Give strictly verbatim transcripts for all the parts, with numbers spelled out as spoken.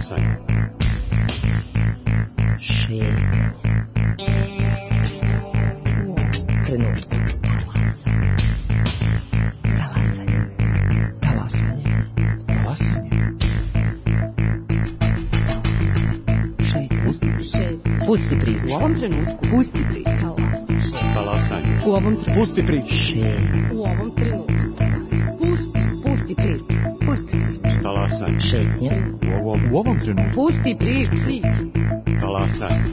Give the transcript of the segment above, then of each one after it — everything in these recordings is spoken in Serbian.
Talasanje. Šetnja. Trenutku. Talasanje. Talasanje. Talasanje. Šetnja. Pusti priču. U ovom trenutku. Pusti priču. Talasanje. U ovom trenutku. Pusti priču. Šetnja. U ovom trenutku. Pusti. Pusti priču. Pusti priču. Talasanje. Šetnja. U ovom, u ovom trenutku. Pusti priču. Talasanje.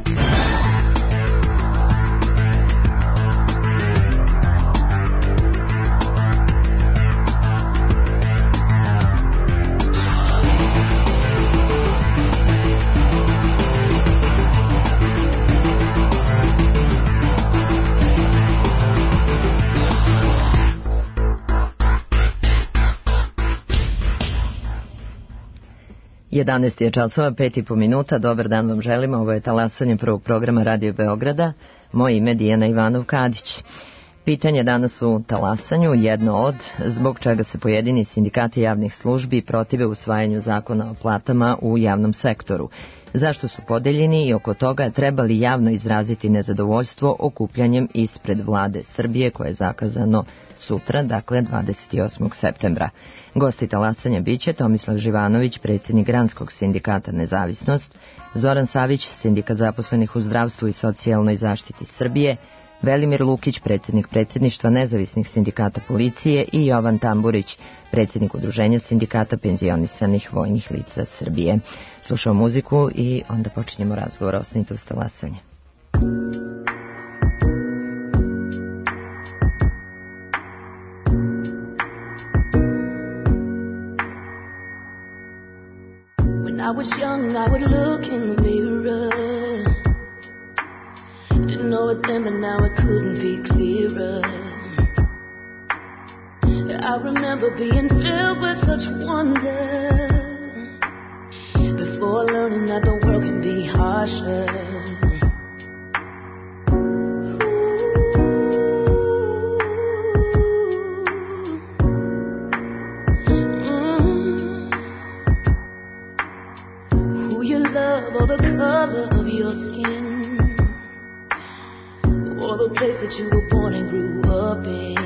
jedanaest je časova, pet i po minuta. Dobar dan vam želimo. Ovo je talasanje prvog programa Radio Beograda. Moje ime je Dijana Ivanov-Kadić. Pitanje danas u talasanju, jedno od, zbog čega se pojedini sindikati javnih službi protive usvajanju zakona o platama u javnom sektoru. Zašto su podeljeni i oko toga trebali javno izraziti nezadovoljstvo okupljanjem ispred vlade Srbije koje je zakazano sutra, dakle dvadeset osmog septembra. Gosti talasanja biće Tomislav Živanović, predsjednik Granskog sindikata Nezavisnost, Zoran Savić, sindikat zaposlenih u zdravstvu i socijalnoj zaštiti Srbije, Velimir Lukić, predsjednik predsjedništva Nezavisnih sindikata policije i Jovan Tamburić, predsjednik Udruženja sindikata penzionisanih vojnih lica Srbije. Slušamo muziku i onda počinjemo razgovor. Ostanite uz talasanje. When I was young, I would look in the mirror. Didn't know it then, but now it couldn't be clearer. I remember being filled with such wonder before learning that the world can be harsher. Mm. Who you love or the color of your skin, or the place that you were born and grew up in,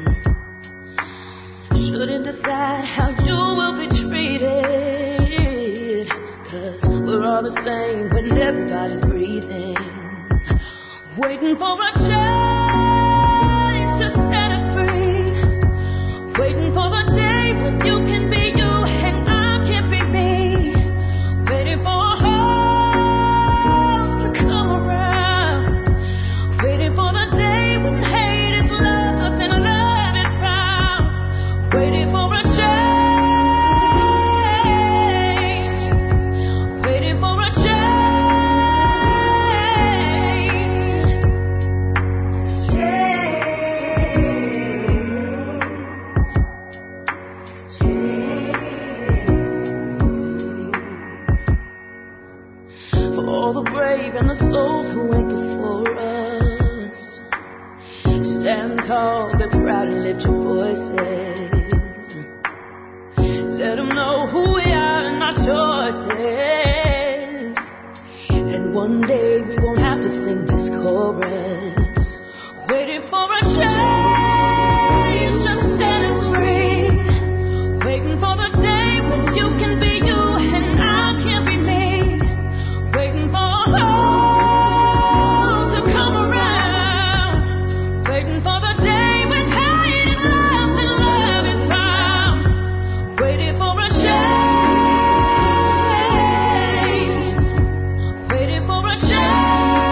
shouldn't decide how you will be treated, 'cause we're all the same when everybody's breathing, waiting for a change to set us free, waiting for the day when you can be you and I can be me, waiting for a hope to come around, waiting for the day when hate is lost and love is found, waiting for a change, waiting for a change, change. For all the brave and the souls who went before us, stand tall, be proud and lift your voices. Let them know who we are and our choices. And one day we won't have to sing this chorus, waiting for a change to set us free, waiting for the day when you can be you and I can be me, waiting for hope to come around, waiting for the day when hate is lost and love is found, waiting for a change, waiting for a change,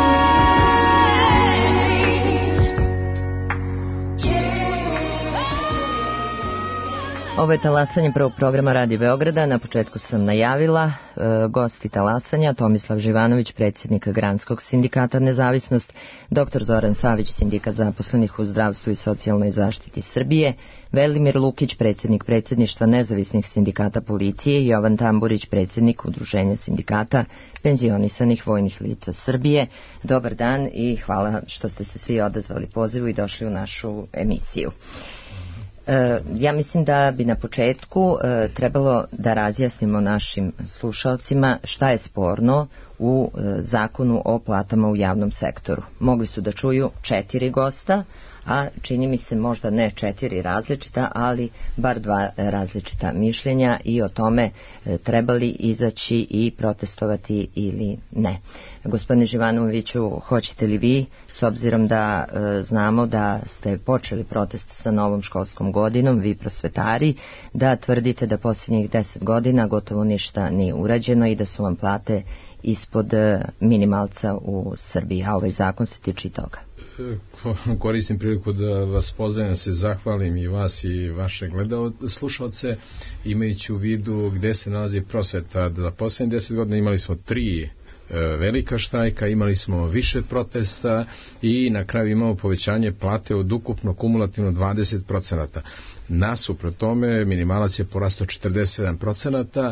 Ovo je talasanje prvog programa Radio Beograda. Na početku sam najavila e, gosti talasanja: Tomislav Živanović, predsjednik Granskog sindikata Nezavisnost, doktor Zoran Savić, sindikat zaposlenih u zdravstvu i socijalnoj zaštiti Srbije, Velimir Lukić, predsjednik predsjedništva Nezavisnih sindikata policije i Jovan Tamburić, predsjednik Udruženja sindikata penzionisanih vojnih lica Srbije. Dobar dan i hvala što ste se svi odazvali pozivu i došli u našu emisiju. Ja mislim da bi na početku trebalo da razjasnimo našim slušalcima šta je sporno u zakonu o platama u javnom sektoru. Mogli su da čuju četiri gosta, a čini mi se možda ne četiri različita, ali bar dva različita mišljenja i o tome trebali izaći i protestovati ili ne. Gospodine Živanoviću, hoćete li vi, s obzirom da e, znamo da ste počeli protest sa novom školskom godinom, vi prosvetari, da tvrdite da posljednjih deset godina gotovo ništa nije urađeno i da su vam plate ispod minimalca u Srbiji, a ovaj zakon se tiče i toga? Koristim priliku da vas pozdravim, se zahvalim i vas i vaše gledao slušalce, imajući u vidu gde se nalazi prosveta. Za posljednjih deset godina imali smo tri velika štrajka, imali smo više protesta i na kraju imamo povećanje plate od ukupno kumulativno dvadeset procenata. Nasuprot tome minimalac je porastao četrdeset sedam procenata,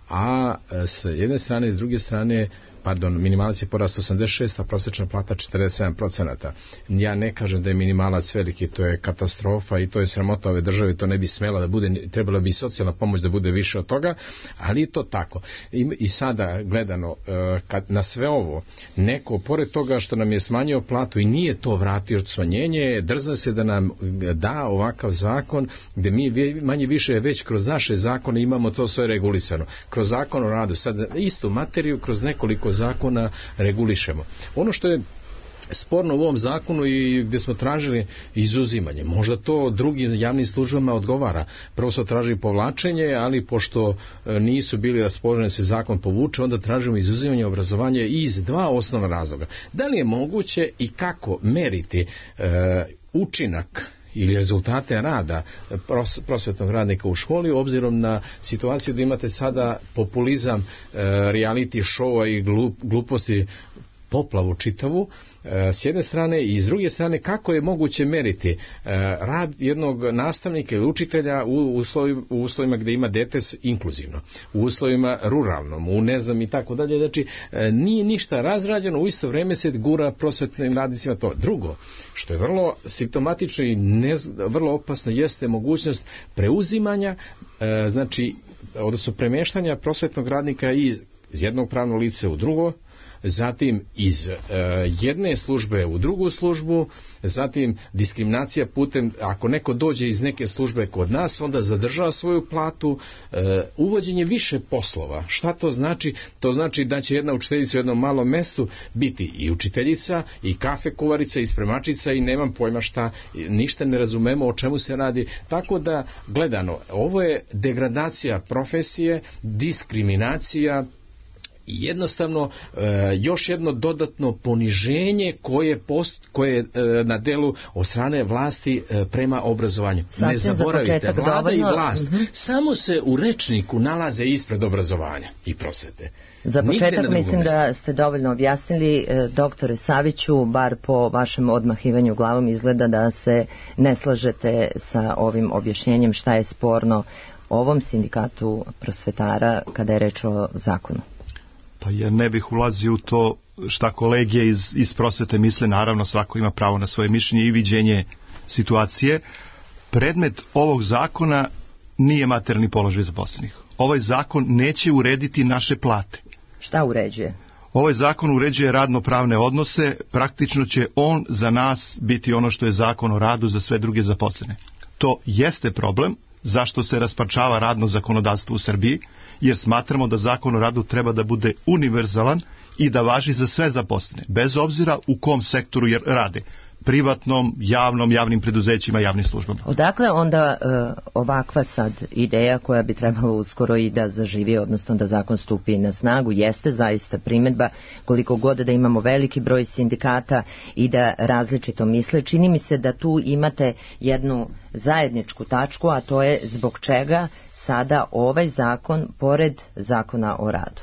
a s jedne strane i s druge strane pardon, minimalac je porastao osamdeset šest, a prosječna plata četrdeset sedam procenata. Ja ne kažem da je minimalac veliki, to je katastrofa i to je sramota ove države, to ne bi smela da bude, trebala bi socijalna pomoć da bude više od toga, ali je to tako. I, i sada gledano, kad na sve ovo, neko, pored toga što nam je smanjio platu i nije to vratio smanjenje, drzna se da nam da ovakav zakon, gde mi manje više već kroz naše zakone imamo to sve regulisano. Kroz zakon o radu, sad istu materiju, kroz nekoliko zakona regulišemo. Ono što je sporno u ovom zakonu i gdje smo tražili izuzimanje, možda to drugim javnim službama odgovara. Prvo smo tražili povlačenje, ali pošto nisu bili raspoloženi da se zakon povuče, onda tražimo izuzimanje obrazovanja iz dva osnovna razloga. Da li je moguće i kako meriti e, učinak ili rezultate rada pros, prosvetnog radnika u školi, obzirom na situaciju da imate sada populizam, e, reality showa i glup, gluposti, poplavu čitavu, e, s jedne strane, i s druge strane kako je moguće meriti e, rad jednog nastavnika ili učitelja u, uslovima, u uslovima gdje ima dete inkluzivno, u uslovima ruralnom, u ne znam i tako dalje, znači e, nije ništa razrađeno, u isto vrijeme se gura prosvetnim radnicima to. Drugo, što je vrlo simptomatično i ne, vrlo opasno, jeste mogućnost preuzimanja, e, znači, odnosno premještanja prosvetnog radnika iz, iz jednog pravnog lica u drugo, zatim iz e, jedne službe u drugu službu, zatim diskriminacija putem, ako neko dođe iz neke službe kod nas, onda zadržava svoju platu, e, uvođenje više poslova. Šta to znači? To znači da će jedna učiteljica u jednom malom mestu biti i učiteljica, i kafe kuvarica, i spremačica, i nemam pojma šta, ništa ne razumemo o čemu se radi. Tako da, gledano, ovo je degradacija profesije, diskriminacija, i jednostavno e, još jedno dodatno poniženje koje, post, koje je e, na delu od strane vlasti e, prema obrazovanju. Sasvim ne zaboravite, vlada dovoljno. I vlast uh-huh. samo se u rečniku nalaze ispred obrazovanja i prosvete. Za početak mislim mjestu. Da ste dovoljno objasnili, e, doktore Saviću, bar po vašem odmahivanju glavom izgleda da se ne slažete sa ovim objašnjenjem šta je sporno ovom sindikatu prosvetara kada je reč o zakonu. Pa ja ne bih ulazio u to šta kolege iz, iz prosvete misle, naravno svako ima pravo na svoje mišljenje i viđenje situacije. Predmet ovog zakona nije materijalni položaj zaposlenih. Ovaj zakon neće urediti naše plate. Šta uređuje? Ovaj zakon uređuje radno-pravne odnose, praktično će on za nas biti ono što je zakon o radu za sve druge zaposlene. To jeste problem, zašto se rasparčava radno zakonodavstvo u Srbiji, jer smatramo da zakon o radu treba da bude univerzalan i da važi za sve zaposlene, bez obzira u kom sektoru jer rade, privatnom, javnom, javnim preduzećima, javnim službama. Odakle onda e, ovakva sad ideja koja bi trebala uskoro i da zaživi, odnosno da zakon stupi na snagu, jeste zaista primedba koliko god da imamo veliki broj sindikata i da različito misle. Čini mi se da tu imate jednu zajedničku tačku, a to je zbog čega sada ovaj zakon pored zakona o radu.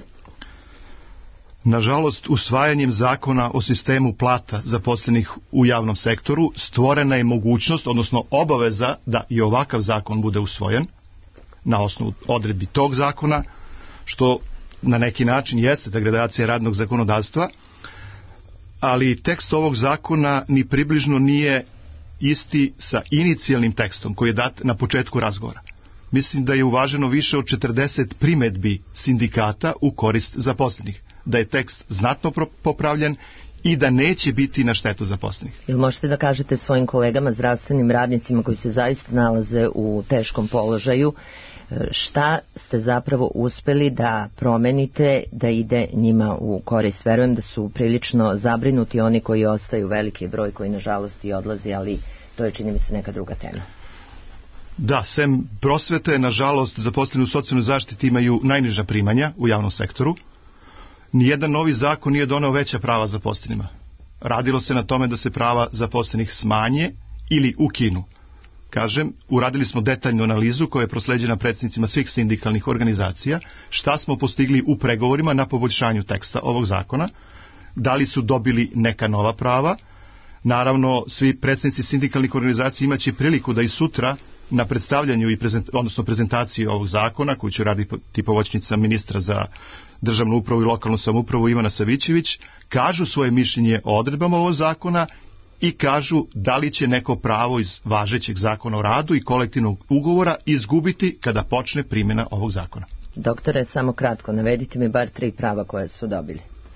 Nažalost, usvajanjem zakona o sistemu plata zaposlenih u javnom sektoru stvorena je mogućnost, odnosno obaveza da i ovakav zakon bude usvojen na osnovu odredbi tog zakona, što na neki način jeste degradacija radnog zakonodavstva, ali tekst ovog zakona ni približno nije isti sa inicijalnim tekstom koji je dat na početku razgovora. Mislim da je uvaženo više od četrdeset primedbi sindikata u korist zaposlenih, da je tekst znatno popravljen i da neće biti na štetu zaposlenih. Jel možete da kažete svojim kolegama, zdravstvenim radnicima koji se zaista nalaze u teškom položaju, šta ste zapravo uspeli da promenite da ide njima u korist? Verujem da su prilično zabrinuti oni koji ostaju, veliki broj koji nažalost i odlazi, ali to je, čini mi se, neka druga tema. Da, sem prosvete, nažalost, zaposleni u socijalnoj zaštiti imaju najniža primanja u javnom sektoru. Nijedan novi zakon nije doneo veća prava zaposlenima. Radilo se na tome da se prava zaposlenih smanje ili ukinu. Kažem, uradili smo detaljnu analizu koja je prosleđena predsjednicima svih sindikalnih organizacija, šta smo postigli u pregovorima na poboljšanju teksta ovog zakona, da li su dobili neka nova prava. Naravno, svi predsjednici sindikalnih organizacija imaće priliku da i sutra na predstavljanju i prezent, odnosno prezentaciji ovog zakona, koju će raditi pomoćnica ministra za državnu upravu i lokalnu samoupravu Ivana Savićević, kažu svoje mišljenje o odredbama ovog zakona i kažu da li će neko pravo iz važećeg zakona o radu i kolektivnog ugovora izgubiti kada počne primjena ovog zakona. Doktore, samo kratko, navedite mi bar tri prava koje su dobili.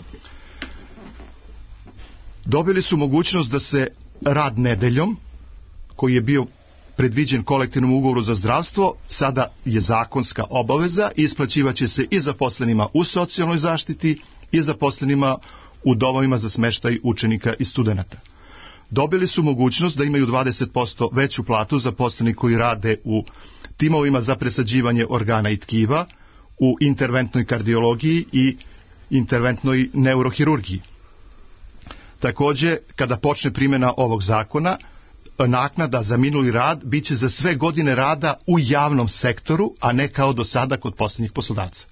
Dobili su mogućnost da se rad nedeljom, koji je bio predviđen kolektivnom ugovoru za zdravstvo, sada je zakonska obaveza i isplaćivaće se i zaposlenima u socijalnoj zaštiti i zaposlenima u domovima za smeštaj učenika i studenata. Dobili su mogućnost da imaju dvadeset posto veću platu zaposleni koji rade u timovima za presađivanje organa i tkiva, u interventnoj kardiologiji i interventnoj neurohirurgiji. Takođe, kada počne primjena ovog zakona, naknada za minuli rad biće za sve godine rada u javnom sektoru, a ne kao do sada kod posljednjih poslodavca.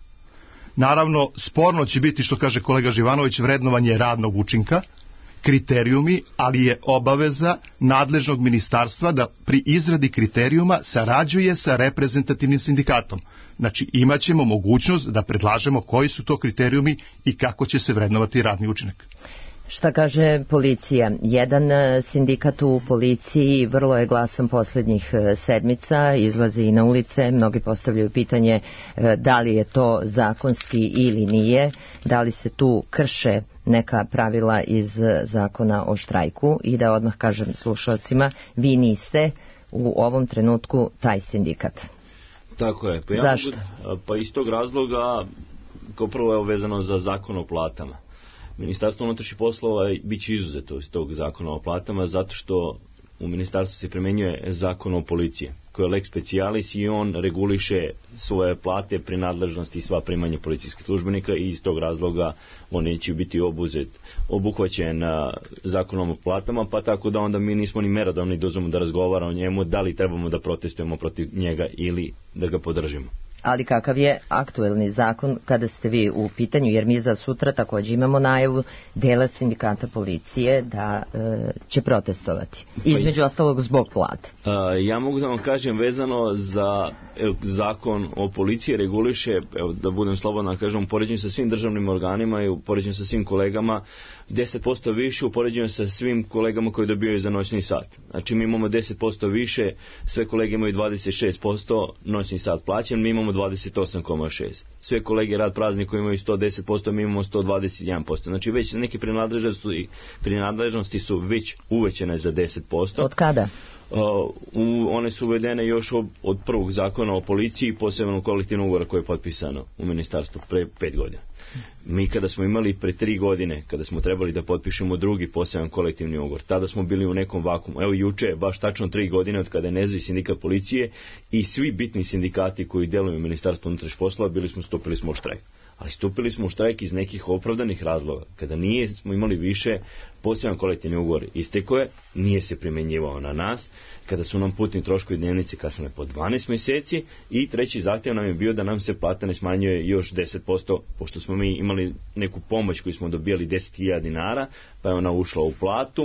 Naravno, sporno će biti, što kaže kolega Živanović, vrednovanje radnog učinka, kriterijumi, ali je obaveza nadležnog ministarstva da pri izradi kriterijuma sarađuje sa reprezentativnim sindikatom. Znači, imat ćemo mogućnost da predlažemo koji su to kriterijumi i kako će se vrednovati radni učinak. Šta kaže policija? Jedan sindikat u policiji vrlo je glasan poslednjih sedmica, izlazi i na ulice, mnogi postavljaju pitanje da li je to zakonski ili nije, da li se tu krše neka pravila iz zakona o štrajku i da odmah kažem slušalcima, vi niste u ovom trenutku taj sindikat. Tako je. Pa ja Zašto? Mogu, pa iz tog razloga, kao prvo je vezano za zakon o platama. Ministarstvo unutrašnjih poslova bit će izuzeto iz tog zakona o platama zato što u ministarstvu se primenjuje zakon o policiji koji je lex specialis i on reguliše svoje plate, prinadležnosti i sva primanja policijskih službenika i iz tog razloga on neće biti obuzet, obuhvaćen zakonom o platama, pa tako da onda mi nismo ni merodavni dozvamo da razgovara o njemu, da li trebamo da protestujemo protiv njega ili da ga podržimo. Ali kakav je aktuelni zakon kada ste vi u pitanju, jer mi za sutra također imamo najavu dela sindikata policije da e, će protestovati, između ostalog zbog plate. A, ja mogu da vam kažem vezano za evo, zakon o policiji reguliše, evo, da budem slobodan da kažem, u poređenju sa svim državnim organima i u poređenju sa svim kolegama deset posto više u poređenju sa svim kolegama koji dobijaju za noćni sat. Znači mi imamo deset posto više, sve kolege imaju dvadeset šest posto noćni sat plaćen, mi imamo dvadeset osam zarez šest. Sve kolege rad praznik koji imaju sto deset posto, mi imamo sto dvadeset jedan posto. Znači već neke prinadležnosti, prinadležnosti su već uvećene za deset posto. Od kada? Uh, u, one su uvedene još od, od prvog zakona o policiji i posebno kolektivnog ugovora koje je potpisano u ministarstvu pre pet godina. Mi kada smo imali pre tri godine, kada smo trebali da potpišemo drugi poseban kolektivni ugovor, tada smo bili u nekom vakumu. Evo juče je baš tačno tri godine od kada je nezavisni sindikat policije i svi bitni sindikati koji deluju u ministarstvu unutrašnjih poslova bili smo stupili smo u štrajk. Ali stupili smo u štrajk iz nekih opravdanih razloga. Kada nije smo imali više poseban kolektivni ugovor isteko je, nije se primjenjivao na nas, kada su nam putni troškovi dnevnice kasnile po dvanaest mjeseci i treći zahtjev nam je bio da nam se plata ne smanjuje još deset posto, pošto smo mi imali neku pomoć koju smo dobijali deset hiljada dinara, pa je ona ušla u platu,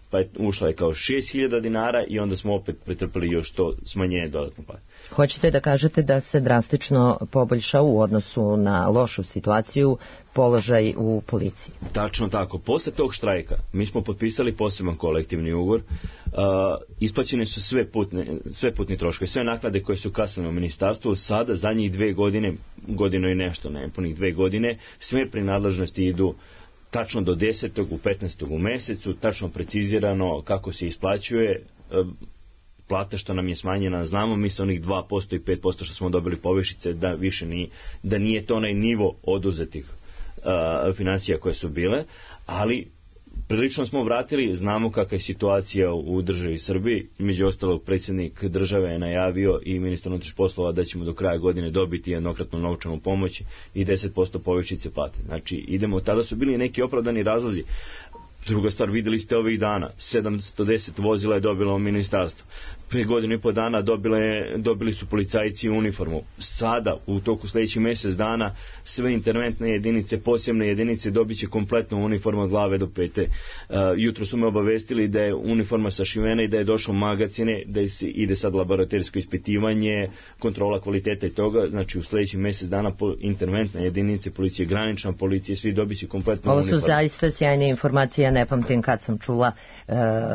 pa je ušla je kao šest hiljada dinara i onda smo opet pretrpeli još to smanjenje dodatno plate. Hoćete da kažete da se drastično poboljšao u odnosu na lošu situaciju položaj u policiji? Tačno tako. Posle tog štrajka mi smo potpisali poseban kolektivni ugovor. Uh, isplaćene su sve, putne, sve putni troškovi, sve naknade koje su kasnile u ministarstvu. Sada zadnjih dve godine, godinu i nešto, ne punih dve godine, sve prinadležnosti idu tačno do desetog u petnaestog u mesecu, tačno precizirano kako se isplaćuje plata što nam je smanjena. Znamo mi sa onih dva posto i pet posto što smo dobili povišice da više nije, da nije to onaj nivo oduzetih uh, financija koje su bile, ali prilično smo vratili, znamo kakva je situacija u državi Srbiji. Među ostalog, predsjednik države je najavio i ministar unutrašnjih poslova da ćemo do kraja godine dobiti jednokratnu novčanu pomoć i deset posto povišice plate. Znači, idemo, tada su bili neki opravdani razlozi. Druga stvar, vidjeli ste ovih dana, sedamsto deset vozila je dobilo u ministarstvo. Prije godinu i po dana dobile, dobili su policajci uniformu. Sada, u toku sljedećih mjesec dana, sve interventne jedinice, posebne jedinice dobit će kompletnu uniformu od glave do pete. Uh, jutro su me obavestili da je uniforma sašivena i da je došlo u magazine, da se ide sad laboratorijsko ispitivanje, kontrola kvaliteta i toga. Znači, u sljedećih mjesec dana po interventne jedinice, policije, granična policija, svi dobit će kompletnu Ovo uniformu. su zaista sjajne informacije, ne pamtim kad sam čula uh,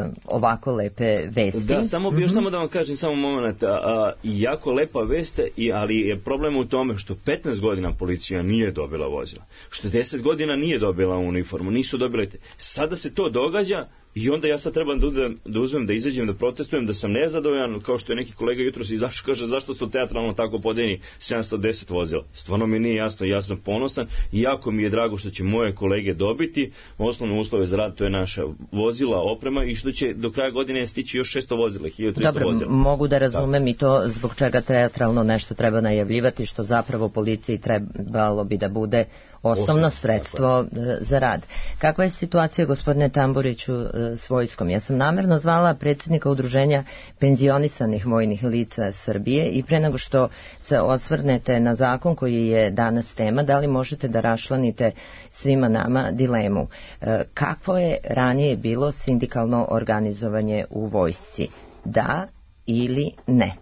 ovako lepe vesti. Da, samo bi još samo da vam kažem samo moment, a, a, jako lepa veste, i, ali je problem u tome što petnaest godina policija nije dobila vozila, što deset godina nije dobila uniformu, nisu dobile te. Sada se to događa i onda ja sad trebam da, uzem, da uzmem, da izađem, da protestujem, da sam nezadovoljan, kao što je neki kolega jutros izašao, kaže zašto su teatralno tako podeljeni sedamsto deset vozila. Stvarno mi nije jasno, ja sam ponosan i jako mi je drago što će moje kolege dobiti osnovne uslove za rad, to je naša vozila, oprema, i što će do kraja godine stići još šesto vozila, hiljadu trista Dobro, vozila. mogu da razumem i to zbog čega teatralno nešto treba najavljivati, što zapravo policiji trebalo bi da bude osnovno sredstvo za rad. Kakva je situacija, gospodine Tamburiću, s vojskom? Ja sam namjerno zvala predsjednika udruženja penzionisanih vojnih lica Srbije i pre nego što se osvrnete na zakon koji je danas tema, da li možete da raščlanite svima nama dilemu? Kakvo je ranije bilo sindikalno organizovanje u vojsci? Da ili ne?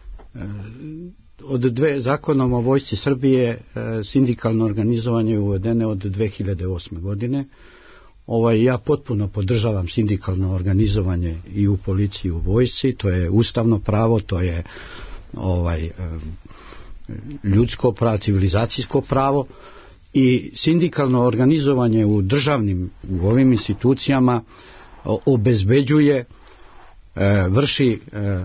Od dve zakonom o vojsci Srbije sindikalno organizovanje je uvedene od dve hiljade osme godine. Ovaj, ja potpuno podržavam sindikalno organizovanje i u policiji i u vojsci, to je ustavno pravo, to je ovaj, ljudsko pravo, civilizacijsko pravo, i sindikalno organizovanje u državnim, u ovim institucijama obezbeđuje, vrši,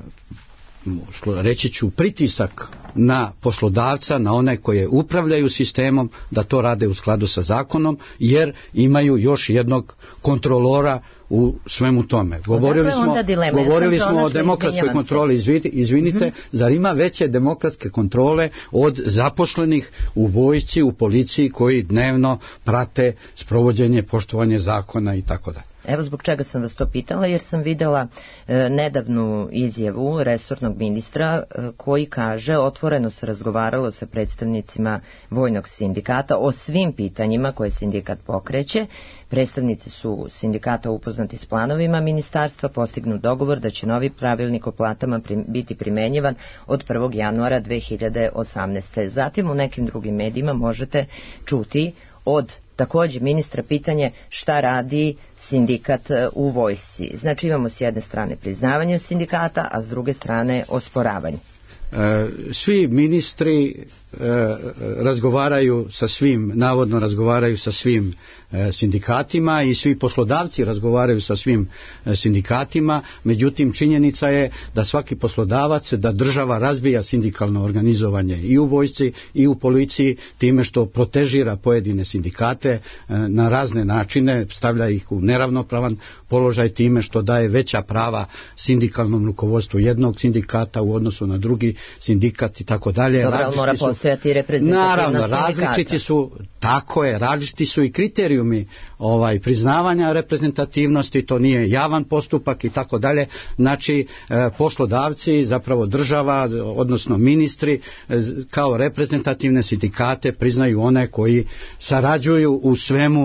reći ću, pritisak na poslodavca, na one koje upravljaju sistemom, da to rade u skladu sa zakonom, jer imaju još jednog kontrolora u svemu tome. Govorili smo, govorili smo o demokratskoj kontroli, izvinite, mm-hmm. Zar ima veće demokratske kontrole od zaposlenih u vojsci, u policiji, koji dnevno prate sprovođenje, poštovanje zakona i tako dalje? Evo zbog čega sam vas to pitala, jer sam videla e, nedavnu izjavu resornog ministra e, koji kaže, otvoreno se razgovaralo sa predstavnicima vojnog sindikata o svim pitanjima koje sindikat pokreće. Predstavnici su sindikata upoznati s planovima ministarstva, postignut dogovor da će novi pravilnik o platama prim, biti primenjivan od prvog januara dve hiljade osamnaeste. Zatim u nekim drugim medijima možete čuti od također ministra pitanje šta radi sindikat u vojsci. Znači imamo s jedne strane priznavanje sindikata, a s druge strane osporavanje. Svi ministri razgovaraju sa svim, navodno razgovaraju sa svim sindikatima, i svi poslodavci razgovaraju sa svim sindikatima, međutim činjenica je da svaki poslodavac, da država razbija sindikalno organizovanje i u vojsci i u policiji time što protežira pojedine sindikate na razne načine, stavlja ih u neravnopravan položaj time što daje veća prava sindikalnom rukovodstvu jednog sindikata u odnosu na drugi sindikat i tako dalje. Dobro, ali mora postojati reprezentativna naravno, sindikata. različiti su, tako je, različiti su i kriterijumi ovaj, priznavanja reprezentativnosti, to nije javan postupak i tako dalje. Znači, eh, poslodavci, zapravo država, odnosno ministri, eh, kao reprezentativne sindikate priznaju one koji sarađuju u svemu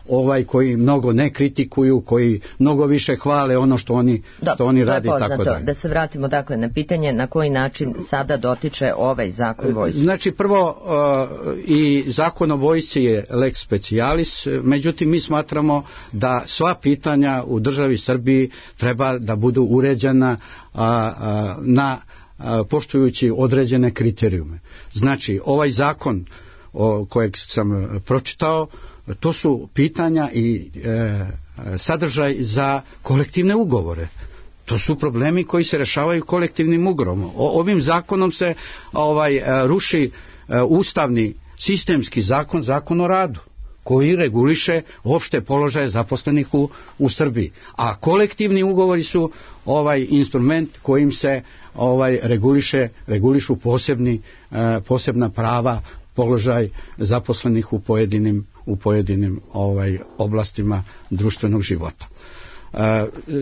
ovaj koji mnogo ne kritikuju, koji mnogo više hvale ono što oni, Do, što oni radi, tako dalje. Da se vratimo dakle na pitanje na koji način sada dotiče ovaj zakon vojsku. Znači prvo uh, i zakon o vojsci je lex specialis, međutim mi smatramo da sva pitanja u državi Srbiji treba da budu uređena uh, uh, na uh, poštujući određene kriterijume. Znači ovaj zakon o kojeg sam pročitao, to su pitanja i e, sadržaj za kolektivne ugovore. To su problemi koji se rešavaju kolektivnim ugovorom. O, ovim zakonom se ovaj ruši e, ustavni sistemski zakon, zakon o radu, koji reguliše opšte položaje zaposlenih u, u Srbiji. A kolektivni ugovori su ovaj instrument kojim se ovaj reguliše, regulišu posebni, e, posebna prava, položaj zaposlenih u pojedinim u pojedinim ovaj oblastima društvenog života. E,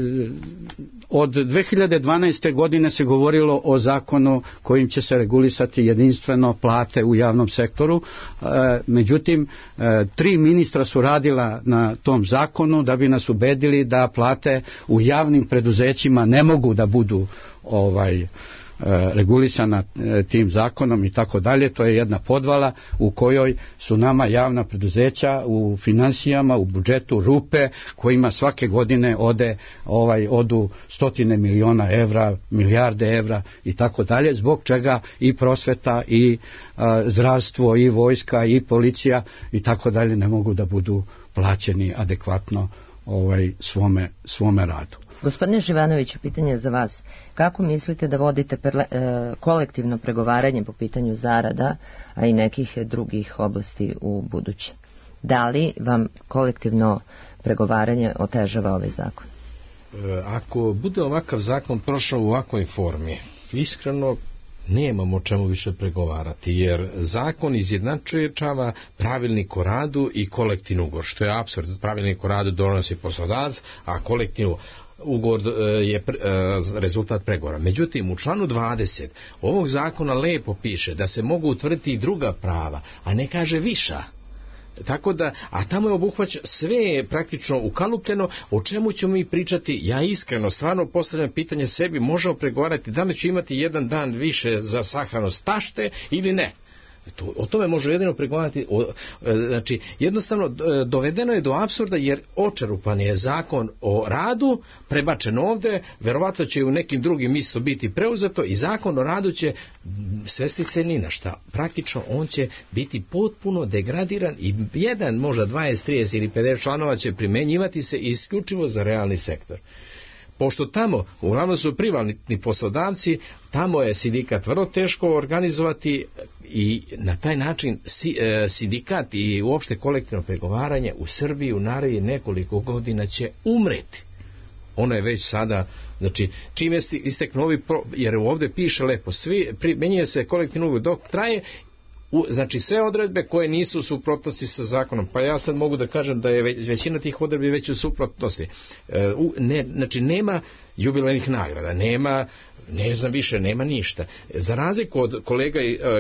od dve hiljade dvanaeste. godine se govorilo o zakonu kojim će se regulisati jedinstveno plate u javnom sektoru. E, međutim, e, tri ministra su radila na tom zakonu da bi nas ubedili da plate u javnim preduzećima ne mogu da budu ovaj regulisana tim zakonom i tako dalje. To je jedna podvala u kojoj su nama javna preduzeća u finansijama, u budžetu rupe kojima svake godine ode ovaj odu stotine miliona evra, milijarde evra i tako dalje, zbog čega i prosveta i a, zdravstvo i vojska i policija i tako dalje ne mogu da budu plaćeni adekvatno ovaj svome svome radu. Gospodine Živanoviću, pitanje za vas. Kako mislite da vodite perle, e, kolektivno pregovaranje po pitanju zarada, a i nekih drugih oblasti u buduće? Da li vam kolektivno pregovaranje otežava ovaj zakon? E, ako bude ovakav zakon prošao u ovakvoj formi, iskreno nemamo o čemu više pregovarati, jer zakon izjednačuje pravilnik o radu i kolektivni ugovor, što je apsurd. Pravilnik o radu donosi poslodavac, a kolektivni ugovor je rezultat pregovora. Međutim, u članu dvadeset ovog zakona lepo piše da se mogu utvrditi i druga prava, a ne kaže viša. Tako da, a tamo je obuhvać sve praktično ukalupljeno. O čemu ćemo mi pričati? Ja iskreno stvarno postavljam pitanje sebi, možemo pregovarati da li ću imati jedan dan više za sahranu tašte ili ne. To, o tome može jedino pregovarati. O, znači, jednostavno dovedeno je do apsurda, jer očerupan je zakon o radu prebačen ovde, verovatno će u nekim drugim isto biti preuzeto i zakon o radu će svesti se ni na šta. Praktično on će biti potpuno degradiran i jedan, možda dvadeset, trideset ili pedeset članova će primenjivati se isključivo za realni sektor. Pošto tamo uglavnom su privatni poslodavci, tamo je sindikat vrlo teško organizovati i na taj način sindikat i uopšte kolektivno pregovaranje u Srbiji u narednih nekoliko godina će umreti. Ono je već sada, znači čim je isteknu ovi, jer ovdje piše lepo, svi primenjuje se kolektivni ugovor dok traje. U, znači sve odredbe koje nisu u suprotnosti sa zakonom, pa ja sad mogu da kažem da je već, većina tih odredbi već u suprotnosti. E, u, ne, znači nema jubilejnih nagrada, nema, ne znam više, nema ništa. Za razliku od kolega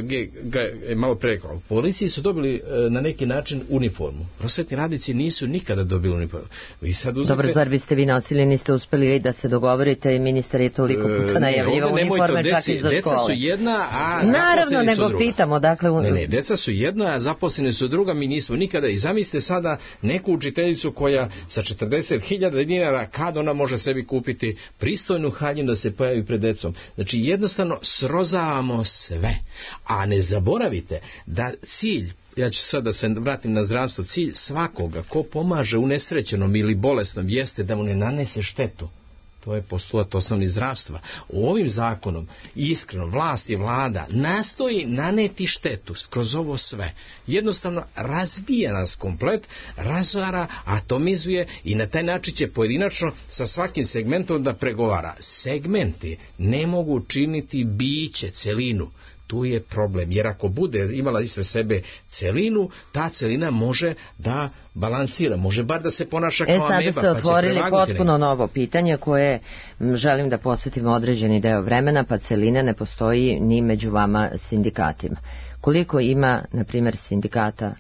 ga je malo pre rekao, policiji su dobili e, na neki način uniformu. Prosvetni radnici nisu nikada dobili uniformu. Vi sad uzmete... Dobro, zar biste vi nosili, niste uspeli da se dogovorite i ministar je toliko puta najavljivao uniforme čak i za škole. Deca su jedna, a naravno, nego druga. Pitamo, dakle... Ne, ne, deca su jedna, a zaposleni su druga, mi nismo nikada. I zamislite sada neku učiteljicu koja sa četrdeset hiljada dinara, kad ona može sebi kupiti pristojnu haljinu da se pojavi pred decom. Znači jednostavno srozavamo sve. A ne zaboravite da cilj, ja ću sad da se vratim na zdravstvo, cilj svakoga ko pomaže unesrećenom ili bolesnom jeste da mu ne nanese štetu. To je postulat osnovni zdravstva. U ovim zakonom, iskreno, vlast i vlada nastoji naneti štetu kroz ovo sve. Jednostavno razbija nas komplet, razvara, atomizuje i na taj način će pojedinačno sa svakim segmentom da pregovara. Segmenti ne mogu činiti biće, celinu. Tu je problem, jer ako bude imala ispred sebe celinu, ta celina može da balansira, može bar da se ponaša kao ameba. E, sada ste otvorili potpuno novo pitanje koje želim da posvetimo određeni deo vremena, pa celine ne postoji ni među vama sindikatima. Koliko ima, na primjer, sindikata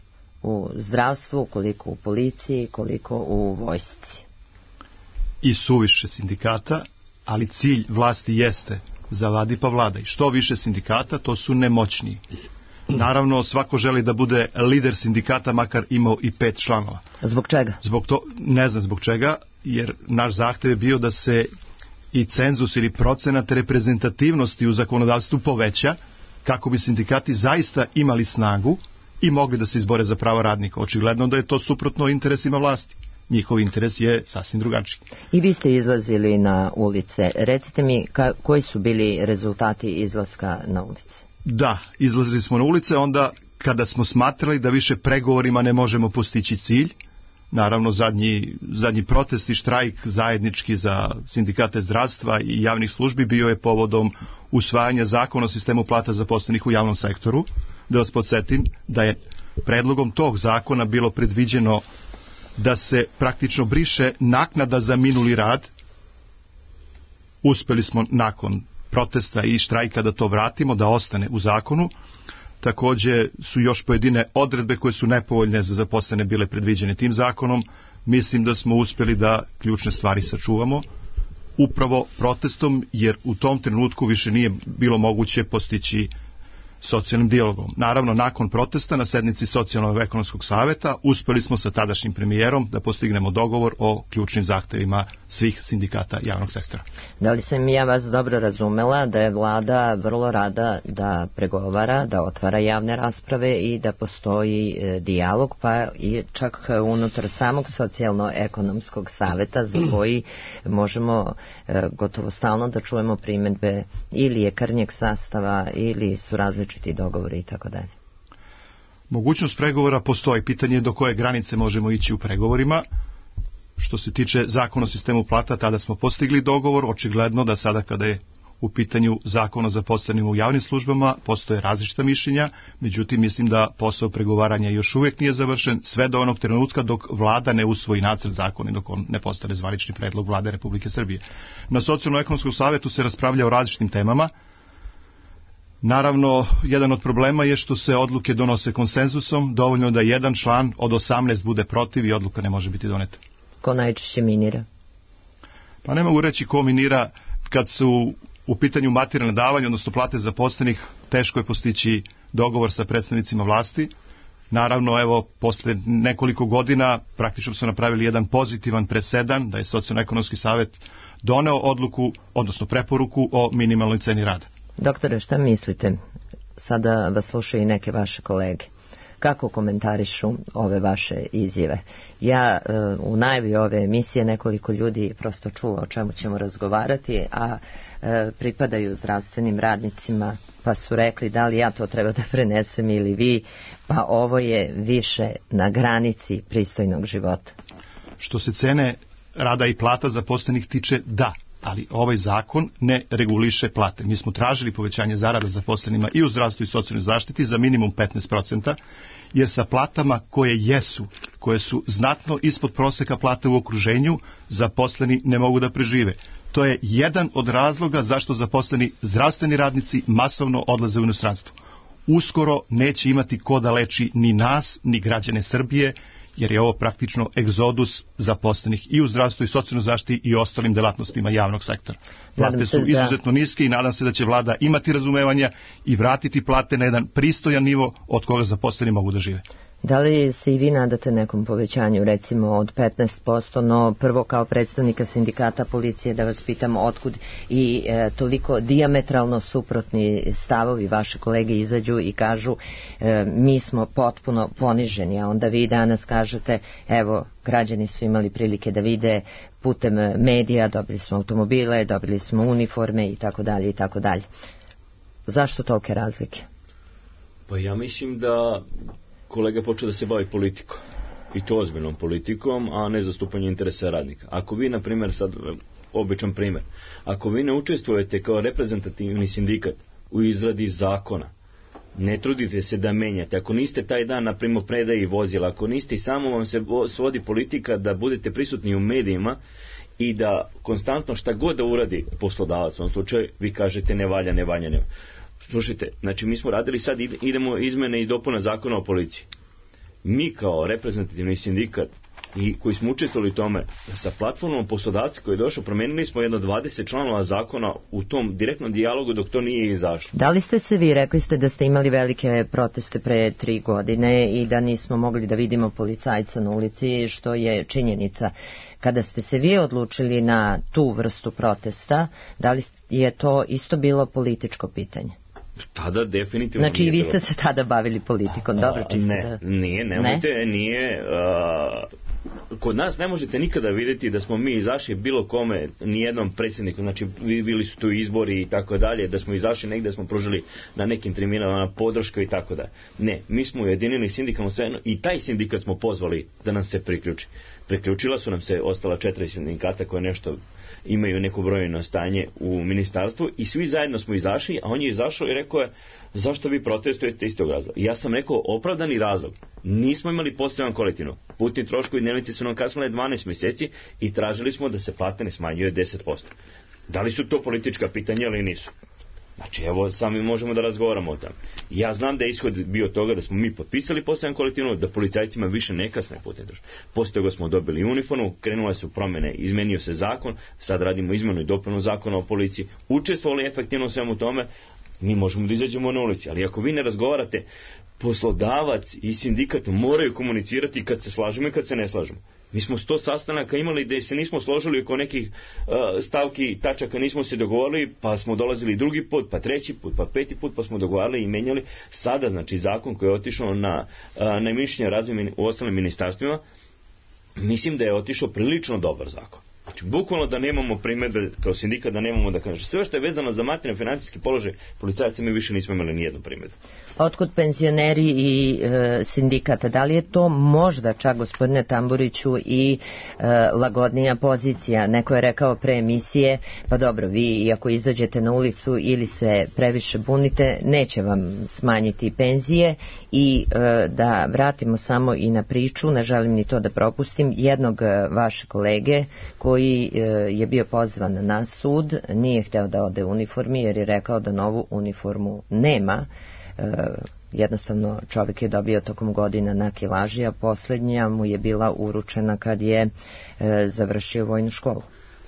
u zdravstvu, koliko u policiji, koliko u vojsci. I suviše sindikata, ali cilj vlasti jeste zavadi pa vladaj. Što više sindikata, to su nemoćniji. Naravno, svako želi da bude lider sindikata, makar imao i pet članova. Zbog čega? Zbog to, ne znam zbog čega, jer naš zahtev je bio da se i cenzus ili procenat reprezentativnosti u zakonodavstvu poveća, kako bi sindikati zaista imali snagu i mogli da se izbore za prava radnika. Očigledno da je to suprotno interesima vlasti. Njihov interes je sasvim drugačiji. I vi ste izlazili na ulice. Recite mi ka, koji su bili rezultati izlaska na ulice? Da, izlazili smo na ulice onda kada smo smatrali da više pregovorima ne možemo postići cilj. Naravno, zadnji, zadnji protest i štrajk zajednički za sindikate zdravstva i javnih službi bio je povodom usvajanja zakona o sistemu plata zaposlenih u javnom sektoru. Da vas podsjetim da je predlogom tog zakona bilo predviđeno da se praktično briše naknada za minuli rad. Uspeli smo nakon protesta i štrajka da to vratimo, da ostane u zakonu. Takođe su još pojedine odredbe koje su nepovoljne za zaposlene bile predviđene tim zakonom. Mislim da smo uspeli da ključne stvari sačuvamo upravo protestom, jer u tom trenutku više nije bilo moguće postići socijalnim dijalogom. Naravno, nakon protesta na sednici Socijalnog ekonomskog saveta uspeli smo sa tadašnjim premijerom da postignemo dogovor o ključnim zahtevima svih sindikata javnog sektora. Da li sam ja vas dobro razumela da je vlada vrlo rada da pregovara, da otvara javne rasprave i da postoji e, dijalog, pa i čak unutar samog Socijalno-ekonomskog saveta za koji možemo e, gotovo stalno da čujemo primedbe ili je krnjeg sastava ili su različiti dogovori i tako dalje. Mogućnost pregovora postoji. Pitanje je do koje granice možemo ići u pregovorima. Što se tiče zakona o sistemu plata, tada smo postigli dogovor. Očigledno da sada kada je u pitanju zakona o zaposlenima u javnim službama postoje različita mišljenja, međutim mislim da posao pregovaranja još uvijek nije završen sve do onog trenutka dok vlada ne usvoji nacrt zakona i dok on ne postane zvanični predlog vlade Republike Srbije. Na Socijalno-ekonomskom savetu se raspravlja o različitim temama. Naravno, jedan od problema je što se odluke donose konsenzusom, dovoljno da jedan član od osamnaest bude protiv i odluka ne može biti doneta. Ko najčešće minira? Pa ne mogu reći ko minira. Kad su u pitanju materijalne davanja, odnosno plate zaposlenih, teško je postići dogovor sa predstavnicima vlasti. Naravno, evo, posle nekoliko godina praktično su napravili jedan pozitivan presedan da je Socijalno-ekonomski savet doneo odluku, odnosno preporuku o minimalnoj ceni rada. Doktore, šta mislite? Sada vas slušaju i neke vaše kolege. Kako komentarišu ove vaše izjave? Ja u najavi ove emisije nekoliko ljudi prosto čulo o čemu ćemo razgovarati, a pripadaju zdravstvenim radnicima, pa su rekli da li ja to treba da prenesem ili vi, pa ovo je više na granici pristojnog života. Što se cene rada i plata zaposlenih tiče, da. Ali ovaj zakon ne reguliše plate. Mi smo tražili povećanje zarada zaposlenima i u zdravstvu i socijalnoj zaštiti za minimum petnaest posto, jer sa platama koje jesu, koje su znatno ispod proseka plata u okruženju, zaposleni ne mogu da prežive. To je jedan od razloga zašto zaposleni zdravstveni radnici masovno odlaze u inostranstvo. Uskoro neće imati ko da leči ni nas, ni građane Srbije, jer je ovo praktično egzodus zaposlenih i u zdravstvu i socijalnoj zaštiti i ostalim delatnostima javnog sektora. Plate su izuzetno niske i nadam se da će vlada imati razumevanja i vratiti plate na jedan pristojan nivo od koga zaposleni mogu da žive. Da li se i vi nadate nekom povećanju, recimo od petnaest posto, no prvo kao predstavnika sindikata policije da vas pitam otkud i e, toliko dijametralno suprotni stavovi vaše kolege izađu i kažu e, mi smo potpuno poniženi, a onda vi danas kažete evo građani su imali prilike da vide putem medija, dobili smo automobile, dobili smo uniforme i tako dalje i tako dalje. Zašto tolike razlike? Pa ja mislim da kolega počeo da se bavi politikom. I to ozbiljnom politikom, a ne zastupanje interesa radnika. Ako vi, na primjer, sad običan primjer, ako vi ne učestvujete kao reprezentativni sindikat u izradi zakona, ne trudite se da menjate, ako niste taj dan na primopredaji vozila, ako niste i samo vam se svodi politika da budete prisutni u medijima i da konstantno šta god da uradi poslodavac, u ovom slučaju vi kažete ne valja, ne valja, ne valja. Slušajte, znači mi smo radili sad, idemo izmene i dopuna zakona o policiji. mi kao reprezentativni sindikat i koji smo učestvovali u tome sa platformom poslodavci koji je došao, promenili smo jedno dvadeset članova zakona u tom direktnom dijalogu dok to nije izašlo. Da li ste se vi, rekli ste da ste imali velike proteste pre tri godine i da nismo mogli da vidimo policajca na ulici, što je činjenica. Kada ste se vi odlučili na tu vrstu protesta, da li je to isto bilo političko pitanje? Tada definitivno znači nije vi bilo. ste se tada bavili politikom, dobro, čisto ne, da... nije, nemojte, ne? nije... Uh, kod nas ne možete nikada vidjeti da smo mi izašli bilo kome, nijednom predsjedniku, znači bili su tu izbori i tako dalje, da smo izašli negdje, da smo pružili na nekim terminama podršku i tako dalje. Ne, mi smo ujedinili sindikalno sve i taj sindikat smo pozvali da nam se priključi. Priključila su nam se ostala četiri sindikata koje nešto imaju neko brojno stanje u ministarstvu i svi zajedno smo izašli, a on je izašao i rekao je zašto vi protestujete istog razloga. I ja sam rekao opravdani razlog. Nismo imali poseban kolektivno. Putni troškovi dnevnice su nam kasnile dvanaest mjeseci i tražili smo da se plate ne smanjuje deset posto. Da li su to politička pitanja ili nisu? Znači, evo, sami možemo da razgovaramo o tom. Ja znam da je ishod bio toga da smo mi potpisali poseban kolektivno, da policajcima više ne kasne putne troškove. Poslije toga smo dobili uniformu, krenule su promjene, izmenio se zakon, sad radimo izmenu i dopunu zakona o policiji, učestvovali efektivno u svemu tome, mi možemo da izađemo na ulici, ali ako vi ne razgovarate, poslodavac i sindikat moraju komunicirati kad se slažemo i kad se ne slažemo. Mi smo sto sastanaka imali da se nismo složili oko nekih uh, stavki i tačaka, nismo se dogovorili, pa smo dolazili drugi put, pa treći put, pa peti put, pa smo dogovarali i menjali. Sada, znači, zakon koji je otišao na, uh, na mišljenje razvoja u ostalim ministarstvima, mislim da je otišao prilično dobar zakon. Znači, bukvalno da nemamo primjedbe kao sindikat, da nemamo da kaže. Sve što je vezano za materijalni financijski položaj policajaca, mi više nismo imali nijednu primjedbu. Otkud penzioneri i e, sindikata, da li je to možda čak, gospodine Tamburiću, i e, lagodnija pozicija? Neko je rekao pre emisije, pa dobro, vi iako izađete na ulicu ili se previše bunite, neće vam smanjiti penzije. I e, da vratimo samo i na priču, ne želim ni to da propustim, jednog e, vaše kolege koji e, je bio pozvan na sud, nije hteo da ode u uniformi jer je rekao da novu uniformu nema. Uh, jednostavno čovjek je dobio tokom godina na kilaži, a posljednja mu je bila uručena kad je uh, završio vojnu školu.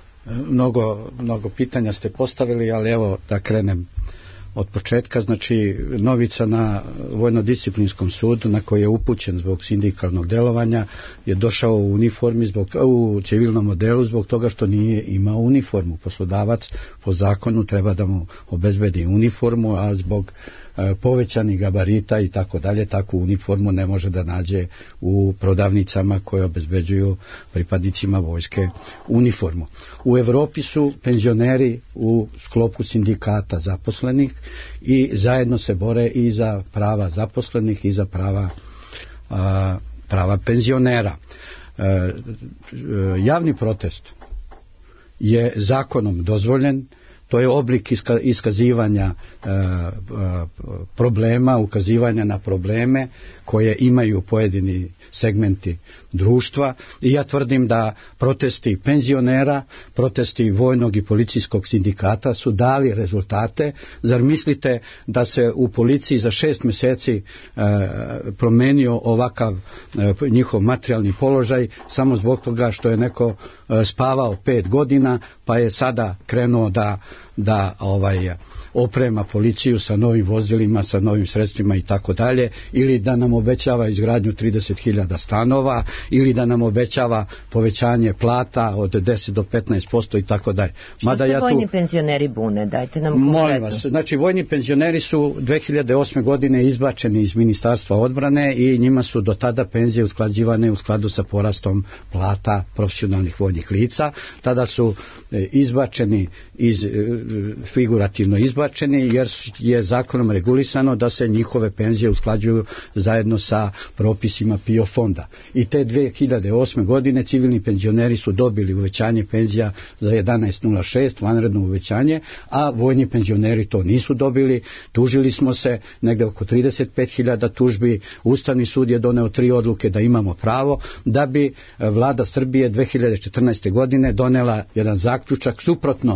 Mnogo, mnogo pitanja ste postavili, ali evo da krenem od početka. Znači, Novica na vojno-disciplinskom sudu, na koji je upućen zbog sindikalnog delovanja, je došao u uniformi zbog, u civilnom modelu zbog toga što nije imao uniformu. Poslodavac po zakonu treba da mu obezbedi uniformu, a zbog e, povećanih gabarita i tako dalje, takvu uniformu ne može da nađe u prodavnicama koje obezbeđuju pripadnicima vojske uniformu. U Evropi su penzioneri u sklopu sindikata zaposlenih i zajedno se bore i za prava zaposlenih i za prava, a, prava penzionera. E, javni protest je zakonom dozvoljen, to je oblik iska, iskazivanja e, e, problema, ukazivanja na probleme koje imaju pojedini segmenti društva i ja tvrdim da protesti penzionera, protesti vojnog i policijskog sindikata su dali rezultate. Zar mislite da se u policiji za šest mjeseci e, promenio ovakav e, njihov materijalni položaj samo zbog toga što je neko e, spavao pet godina pa je sada krenuo da da ovaj oprema policiju sa novim vozilima, sa novim sredstvima i tako dalje, ili da nam obećava izgradnju trideset hiljada stanova, ili da nam obećava povećanje plata od deset do petnaest posto i tako dalje. Što se ja vojni tu... penzioneri bune? Dajte nam konkretno. Molim vas, znači vojni penzioneri su dve hiljade osme godine izbačeni iz Ministarstva odbrane i njima su do tada penzije usklađivane u skladu sa porastom plata profesionalnih vojnih lica. Tada su izbačeni iz, figurativno izbačeni jer je zakonom regulisano da se njihove penzije usklađuju zajedno sa propisima P I O fonda. I te dve hiljade osme godine civilni penzioneri su dobili uvećanje penzija za jedanaest zarez nula šest, vanredno uvećanje, a vojni penzioneri to nisu dobili. Tužili smo se, negde oko trideset pet hiljada tužbi. Ustavni sud je doneo tri odluke da imamo pravo, da bi vlada Srbije dve hiljade četrnaeste godine donela jedan zaključak suprotno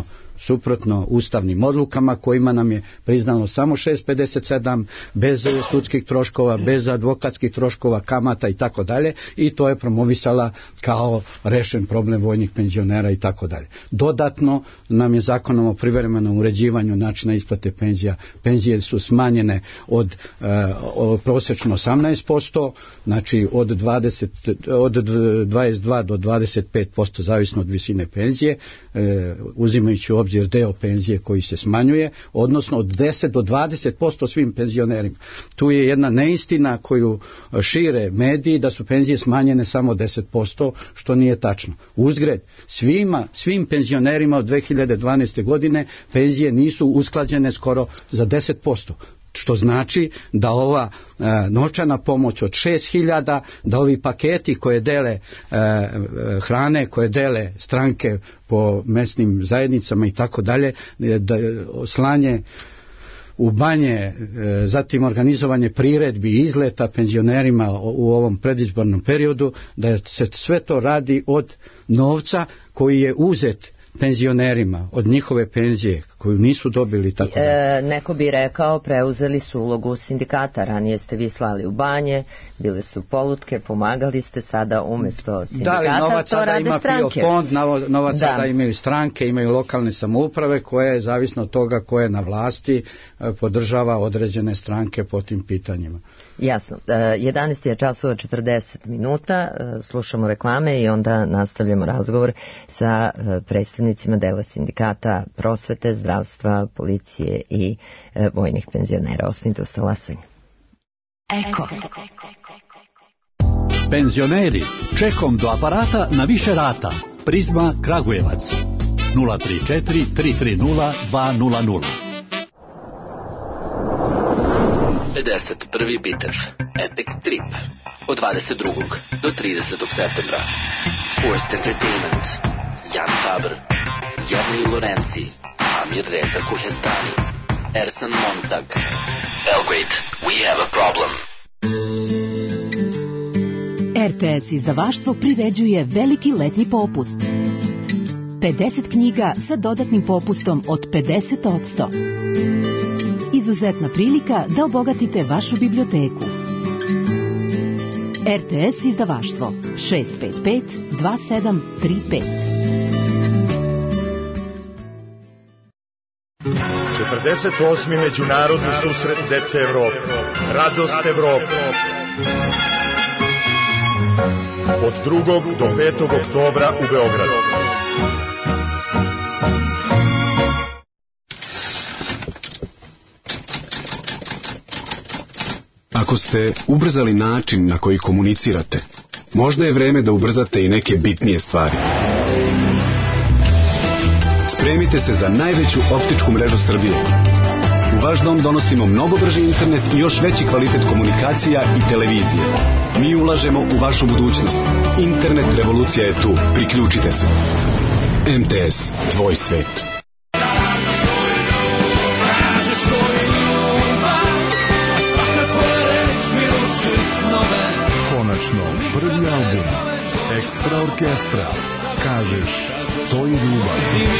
suprotno ustavnim odlukama kojima nam je priznalo samo šest zarez pedeset sedam bez sudskih troškova, bez advokatskih troškova, kamata i tako dalje, i to je promovisala kao rešen problem vojnih penzionera i tako dalje. Dodatno nam je zakonom o privremenom uređivanju načina isplate penzija, penzije su smanjene od, e, od prosječno osamnaest posto, znači od, dvadeset, od dvadeset dva do dvadeset pet posto zavisno od visine penzije, e, uzimajući u obzir deo penzije koji se smanjuje, odnosno od deset do dvadeset posto svim penzionerima. Tu je jedna neistina koju šire mediji da su penzije smanjene samo deset posto, što nije tačno. Uzgred, svima, svim penzionerima od dve hiljade dvanaeste. godine penzije nisu usklađene skoro za deset posto. Što znači da ova e, novčana pomoć od šest hiljada, da ovi paketi koje dele e, hrane, koje dele stranke po mesnim zajednicama i tako dalje, da slanje u banje, e, zatim organizovanje priredbi i izleta penzionerima u ovom predizbornom periodu, da se sve to radi od novca koji je uzet penzionerima od njihove penzije koju nisu dobili tako da. E, neko bi rekao preuzeli su ulogu sindikata, ranije ste vi slali u banje, bile su polutke, pomagali ste, sada umesto sindikata da, novac to rade ima stranke. PIO fond, novac da. sada imaju stranke, imaju lokalne samouprave koje zavisno od toga ko je na vlasti podržava određene stranke po tim pitanjima. Jasno. jedanaest je časova četrdeset minuta, slušamo reklame i onda nastavljamo razgovor sa predstavnicima dela sindikata prosvete, zdravstva, policije i e, vojnih penzionera. Ostanite u Talasanju. Eko. Penzioneri, čekom do aparata na više rata. Prizma Kragujevac. nula tri četiri tri tri nula dva nula nula. pedeset prvi bitev Epic Trip od dvadeset drugog do tridesetog septembra. Forced Entertainment, Jan Faber, Jernej Lorenzi, Amir Reza Kuhestani, Ersan Montag. Belgrade, we have a problem. R T S izdavaštvo priređuje veliki letnji popust. pedeset knjiga sa dodatnim popustom od pedeset posto. Izuzetna prilika da obogatite vašu biblioteku. R T S izdavaštvo šest pet pet dva sedam tri pet. četrdeset osmi Međunarodni susret dece Evrope. Radost Evrope. Od drugog do petog oktobra u Beogradu. Ako ste ubrzali način na koji komunicirate, možda je vreme da ubrzate i neke bitnije stvari. Spremite se za najveću optičku mrežu Srbije. U vaš dom donosimo mnogo brži internet i još veći kvalitet komunikacija i televizije. Mi ulažemo u vašu budućnost. Internet revolucija je tu. Priključite se. M T S, tvoj svet. Konačno, prvi album Ekstra orkestra. Kažeš, to je ljubav.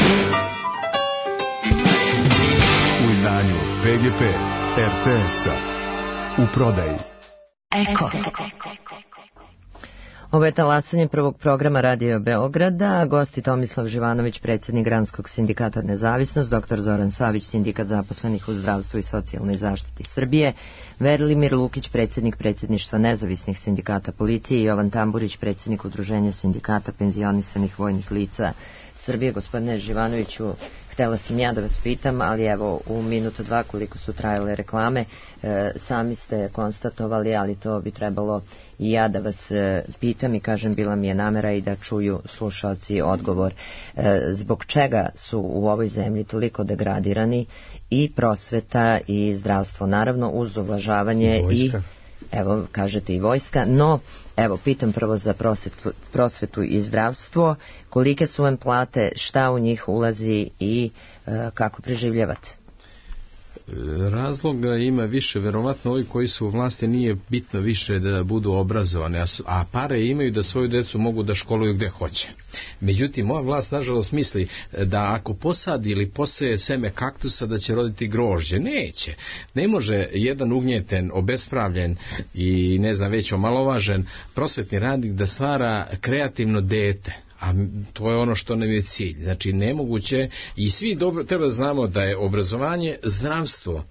U izdanju P G P R T S-a. U prodaji. Eko. Ovo je talasanje prvog programa Radio Beograda. Gosti Tomislav Živanović, predsjednik Granskog sindikata Nezavisnost, doktor Zoran Savić, sindikat zaposlenih u zdravstvu i socijalnoj zaštiti Srbije, Velimir Lukić, predsjednik predsjedništva nezavisnih sindikata policije i Jovan Tamburić, predsjednik udruženja sindikata penzionisanih vojnih lica Srbije. Gospodine Živanoviću, htjela sam ja da vas pitam, ali evo u minutu dva koliko su trajale reklame, e, sami ste konstatovali, ali to bi trebalo i ja da vas e, pitam i kažem, bila mi je namera i da čuju slušalci odgovor. E, zbog čega su u ovoj zemlji toliko degradirani i prosveta i zdravstvo, naravno uz uvažavanje i, evo kažete i vojska, no evo pitam prvo za prosvetu, prosvetu i zdravstvo, kolike su vam plate, šta u njih ulazi i e, kako preživljavate? Razloga ima više, verovatno ovi koji su u vlasti nije bitno više da budu obrazovani, a pare imaju da svoju decu mogu da školuju gde hoće. Međutim, moja vlast nažalost misli da ako posadi ili poseje seme kaktusa da će roditi grožđe. Neće. Ne može jedan ugnjeten, obespravljen i ne znam već omalovažen prosvetni radnik da stvara kreativno dete. A to je ono što nam je cilj. Znači, nemoguće, i svi dobro treba da znamo da je obrazovanje, zdravstvo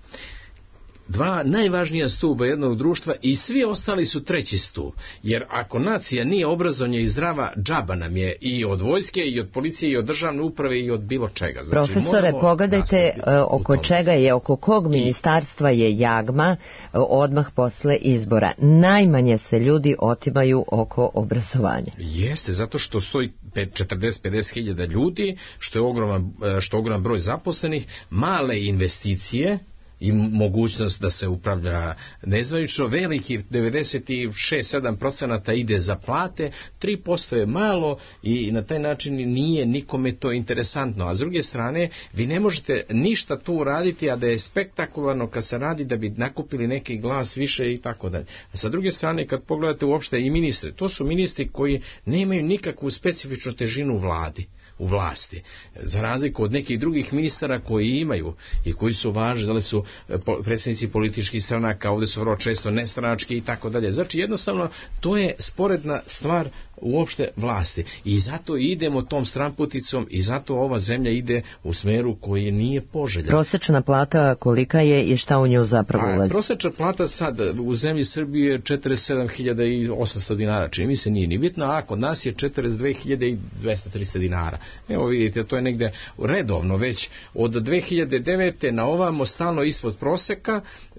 dva najvažnija stuba jednog društva i svi ostali su treći stup. Jer ako nacija nije obrazovanja i zdrava, džaba nam je i od vojske, i od policije, i od državne uprave, i od bilo čega. Znači, profesore, pogledajte oko čega je, oko kog ministarstva je jagma odmah posle izbora. Najmanje se ljudi otimaju oko obrazovanja. Jeste, zato što stoji četrdeset do pedeset hiljada ljudi, što je ogroman, što je ogroman broj zaposlenih, male investicije i mogućnost da se upravlja nezvanično, veliki devedeset šest do sedam procenata ide za plate, tri posto je malo i na taj način nije nikome to interesantno. A s druge strane, vi ne možete ništa tu uraditi, a da je spektakularno kad se radi da bi nakupili neki glas više i tako dalje. A sa druge strane, kad pogledate uopšte i ministre, to su ministri koji nemaju nikakvu specifičnu težinu u vladi. u vlasti, za razliku od nekih drugih ministara koji imaju i koji su važni, da li su predsjednici političkih stranaka, ovdje su vrlo često nestranački i tako dalje. Znači jednostavno to je sporedna stvar uopšte vlasti i zato idemo tom stramputicom i zato ova zemlja ide u smeru koji nije poželjan. Prosečna plata kolika je i šta u nju zapravo ulazi? Prosečna plata sad u zemlji Srbije je četrdeset sedam hiljada osamsto dinara, čini mi se nije ni bitno, a kod nas je četrdeset dve hiljade dvesta do trista dinara. Evo vidite, to je negde redovno već od dve hiljade devete na ovamo stalno ispod proseka,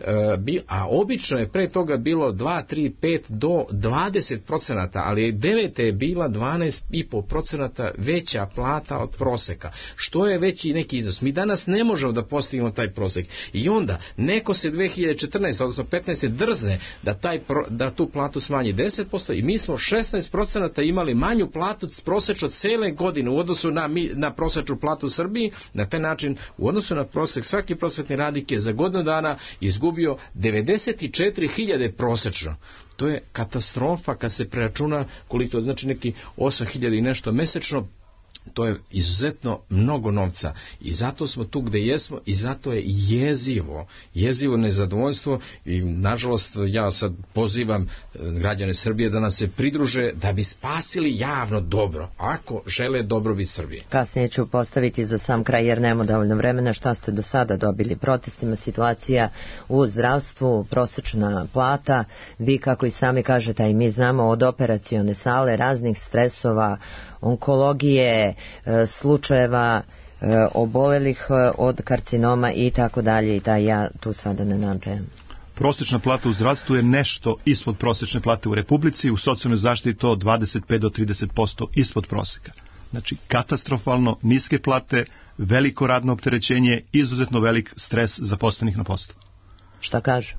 a obično je pre toga bilo dva, tri, pet do dvadeset procenata, ali devete je bila dvanaest i po procenata veća plata od proseka, što je veći neki iznos. Mi danas ne možemo da postignemo taj prosek i onda neko se dve hiljade četrnaeste odnosno petnaeste drzne da, taj, da tu platu smanji deset posto i mi smo šesnaest procenata imali manju platu prosečno cele godine u odnosu na, na prosečnu platu u Srbiji. Na taj način u odnosu na prosek svaki prosvetni radnik je za godinu dana izgubio devedeset četiri hiljade prosečno. To je katastrofa kad se preračuna koliko to znači neki osam hiljada i nešto mesečno. To je izuzetno mnogo novca i zato smo tu gde jesmo i zato je jezivo, jezivo nezadovoljstvo i nažalost ja sad pozivam građane Srbije da nam se pridruže da bi spasili javno dobro, ako žele dobrobit Srbije. Kasnije ću postaviti za sam kraj jer nema dovoljno vremena šta ste do sada dobili protestima, situacija u zdravstvu, prosečna plata, vi kako i sami kažete, a i mi znamo od operacione sale, raznih stresova, onkologije, slučajeva obolelih od karcinoma i tako dalje i da ja tu sada ne nabrajam. Prosječna plata u zdravstvu je nešto ispod prosječne plate u Republici, u socijalnoj zaštiti to dvadeset pet do trideset posto ispod prosjeka. Znači katastrofalno niske plate, veliko radno opterećenje, izuzetno velik stres zaposlenih na poslu. Šta kažu?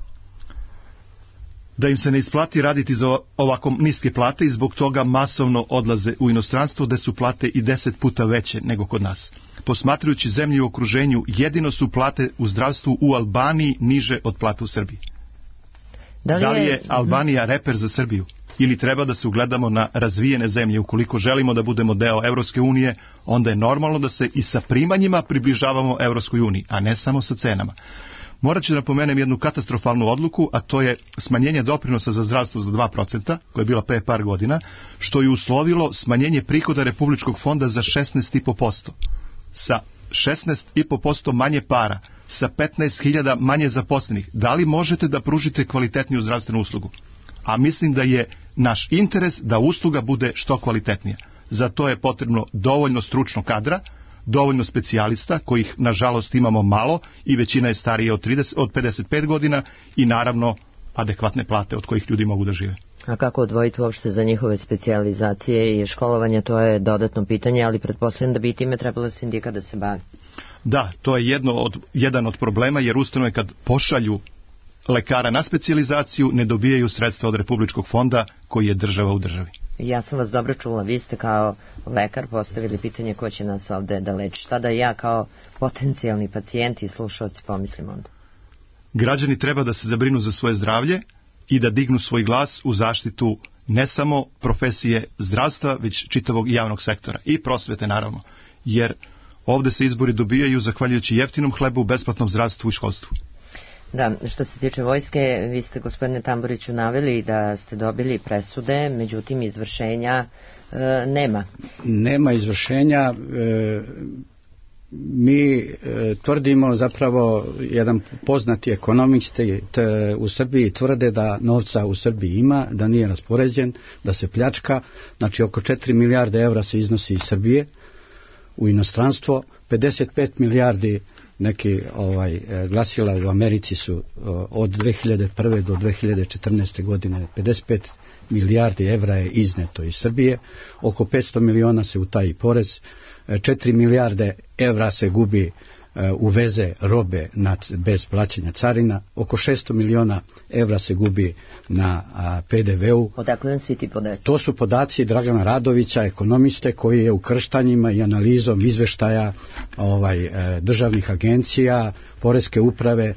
Da im se ne isplati raditi za ovako niske plate i zbog toga masovno odlaze u inostranstvo gde su plate i deset puta veće nego kod nas. Posmatrajući zemlje u okruženju, jedino su plate u zdravstvu u Albaniji niže od plata u Srbiji. Da li je, da li je Albanija reper za Srbiju? Ili treba da se ugledamo na razvijene zemlje? Ukoliko želimo da budemo deo Evropske unije, onda je normalno da se i sa primanjima približavamo Evropskoj uniji, a ne samo sa cenama. Morat ću da napomenem jednu katastrofalnu odluku, a to je smanjenje doprinosa za zdravstvo za dva procenta, koje je bila pre par godina, što je uslovilo smanjenje prihoda Republičkog fonda za šesnaest zarez pet posto. Sa šesnaest zarez pet posto manje para, sa petnaest hiljada manje zaposlenih, da li možete da pružite kvalitetniju zdravstvenu uslugu? A mislim da je naš interes da usluga bude što kvalitetnija. Za to je potrebno dovoljno stručnog kadra, dovoljno specijalista, kojih nažalost imamo malo i većina je starije od, trideset, od pedeset pet godina i naravno adekvatne plate od kojih ljudi mogu da žive. A kako odvojiti uopšte za njihove specijalizacije i školovanje, to je dodatno pitanje, ali pretpostavljam da bi time trebalo sindikat da se bavi. Da, to je jedno od, jedan od problema, jer ustanove kad pošalju lekara na specijalizaciju ne dobijaju sredstva od Republičkog fonda koji je država u državi. Ja sam vas dobro čula, vi ste kao lekar postavili pitanje ko će nas ovde da leči. Šta da ja kao potencijalni pacijent i slušalci pomislim onda? Građani treba da se zabrinu za svoje zdravlje i da dignu svoj glas u zaštitu ne samo profesije zdravstva, već čitavog javnog sektora i prosvete naravno, jer ovde se izbori dobijaju zahvaljujući jeftinom hlebu, besplatnom zdravstvu i školstvu. Da, što se tiče vojske, vi ste, gospodine Tamburiću, naveli da ste dobili presude, međutim izvršenja e, nema. Nema izvršenja. E, mi e, tvrdimo, zapravo jedan poznati ekonomisti u Srbiji tvrde da novca u Srbiji ima, da nije raspoređen, da se pljačka. Znači oko četiri milijarde evra se iznosi iz Srbije u inostranstvo, pedeset pet milijardi neki ovaj glasila u Americi su od dve hiljade prve do dve hiljade četrnaeste godine pedeset pet milijardi evra je izneto iz Srbije, oko petsto miliona se utaji porez, četiri milijarde evra se gubi, uveze robe nad, bez plaćanja carina, oko šesto miliona evra se gubi na pe de veu. Odakle vam svi ti podaci? To su podaci Dragana Radovića, ekonomiste, koji je u krštanjima i analizom izveštaja ovaj, državnih agencija, poreske uprave,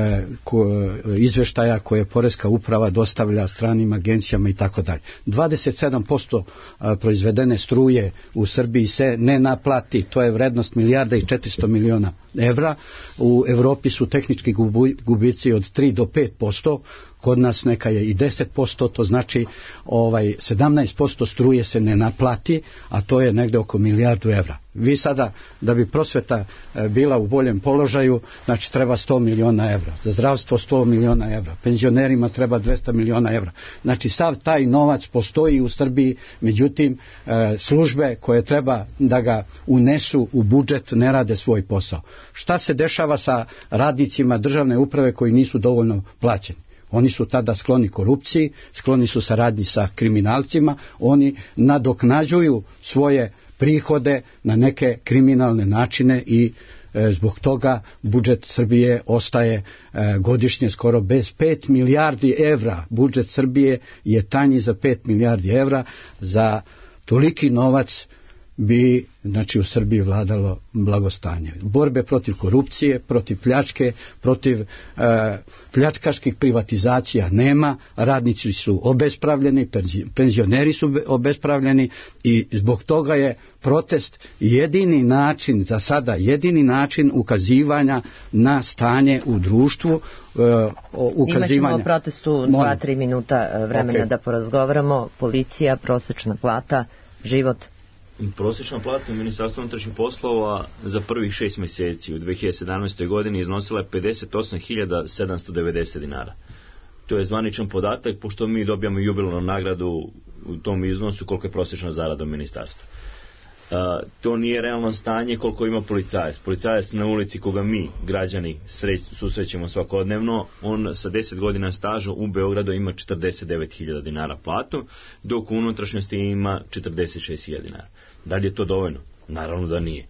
ko, izveštaja koje poreska uprava dostavlja stranim agencijama i tako dalje. dvadeset sedam posto proizvedene struje u Srbiji se ne naplati, to je vrednost milijarda i četiristo miliona evra. U Evropi su tehnički gubici od tri do pet posto, kod nas neka je i deset posto, to znači ovaj sedamnaest posto struje se ne naplati, a to je negde oko milijardu evra. Vi sada, da bi prosveta bila u boljem položaju, znači treba sto miliona evra, za zdravstvo sto miliona evra, penzionerima treba dvesta miliona evra. Znači sav taj novac postoji u Srbiji, međutim službe koje treba da ga unesu u budžet ne rade svoj posao. Šta se dešava sa radnicima državne uprave koji nisu dovoljno plaćeni? Oni su tada skloni korupciji, skloni su saradnji sa kriminalcima, oni nadoknađuju svoje prihode na neke kriminalne načine i e, zbog toga budžet Srbije ostaje e, godišnje skoro bez pet milijardi evra. Budžet Srbije je tanji za pet milijardi evra, za toliki novac bi, znači, u Srbiji vladalo blagostanje. Borbe protiv korupcije, protiv pljačke, protiv e, pljačkaških privatizacija nema, radnici su obespravljeni, penzioneri su obespravljeni i zbog toga je protest jedini način, za sada jedini način ukazivanja na stanje u društvu. E, ukazivanja. Imaćemo o protestu dva tri minuta vremena okay. da porazgovaramo. Policija, prosečna plata, život. Prosječna plata u Ministarstvu unutrašnjih poslova za prvih šest mjeseci u dve hiljade sedamnaestoj godini iznosila je pedeset osam hiljada sedamsto devedeset dinara. To je zvaničan podatak, pošto mi dobijamo jubilarnu nagradu u tom iznosu koliko je prosječna zarada u ministarstvu. Uh, to nije realno stanje koliko ima policajac. Policajac na ulici koga mi, građani, sreć, susrećemo svakodnevno, on sa deset godina staža u Beogradu ima četrdeset devet hiljada dinara platu, dok u unutrašnjosti ima četrdeset šest hiljada dinara. Da li je to dovoljno? Naravno da nije.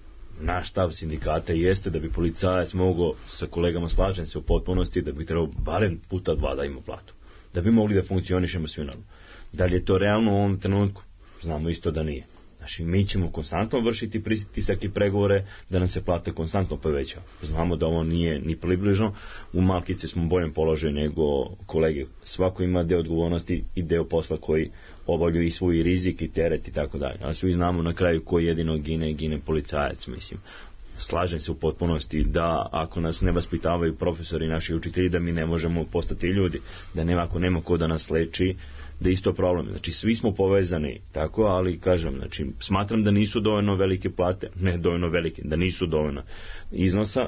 Naš stav sindikata jeste da bi policajac mogao, sa kolegama slažem se u potpunosti, da bi trebao barem puta dva da ima platu. Da bi mogli da funkcionišemo svi normalno. Da li je to realno u ovom trenutku? Znamo isto da nije. Znači, mi ćemo konstantno vršiti pritisak i pregovore da nam se plata konstantno poveća. Znamo da ovo nije ni približno. U Malkice smo u boljem položaju nego kolege. Svako ima deo odgovornosti i deo posla koji obavljaju i svoj rizik i teret i tako dalje. Ali svi znamo na kraju ko jedino gine, gine policajac, mislim. Slažem se u potpunosti da ako nas ne vaspitavaju profesori i naši učitelji, da mi ne možemo postati ljudi. Da nema, ako nema ko da nas leči, da isto problem. Znači, svi smo povezani, tako, ali kažem, znači, smatram da nisu dovoljno velike plate, ne dovoljno velike, da nisu dovoljno iznosa,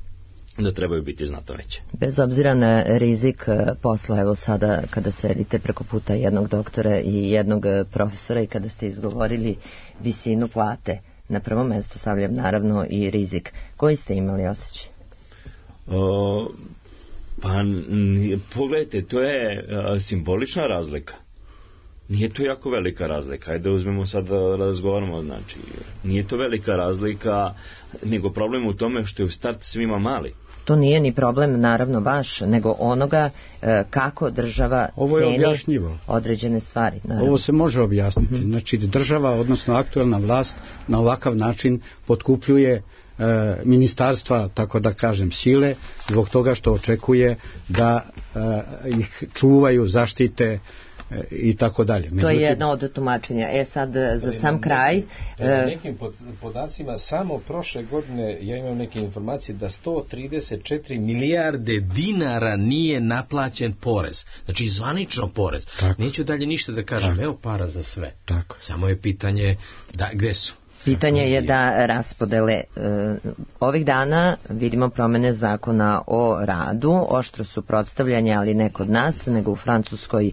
da trebaju biti znatno veće. Bez obzira na rizik posla, evo sada kada sedite preko puta jednog doktora i jednog profesora i kada ste izgovorili visinu plate, na prvom mjestu stavljam naravno i rizik. Koji ste imali osjećaj? O, pa, pogledajte, to je a, simbolična razlika. Nije to jako velika razlika. Ajde uzmemo sad da razgovaramo, znači, nije to velika razlika, nego problem u tome što je u start svima mali. To nije ni problem, naravno, baš, nego onoga e, kako država ceni određene stvari. Naravno. Ovo se može objasniti. Mm-hmm. Znači, država, odnosno aktuelna vlast, na ovakav način potkupljuje e, ministarstva, tako da kažem, sile, zbog toga što očekuje da e, ih čuvaju, zaštite i tako dalje. Međutim, to je jedno od tumačenja. E sad, za sam kraj... Prema nekim podacima, samo prošle godine ja imam neke informacije da sto trideset četiri milijarde dinara nije naplaćen porez. Znači, zvanično porez. Tako. Neću dalje ništa da kažem. Tako. Evo para za sve. Tako. Samo je pitanje da, gde su. Pitanje je da raspodele. E, ovih dana vidimo promene zakona o radu, oštro suprotstavljanje, ali ne kod nas, nego u Francuskoj, e,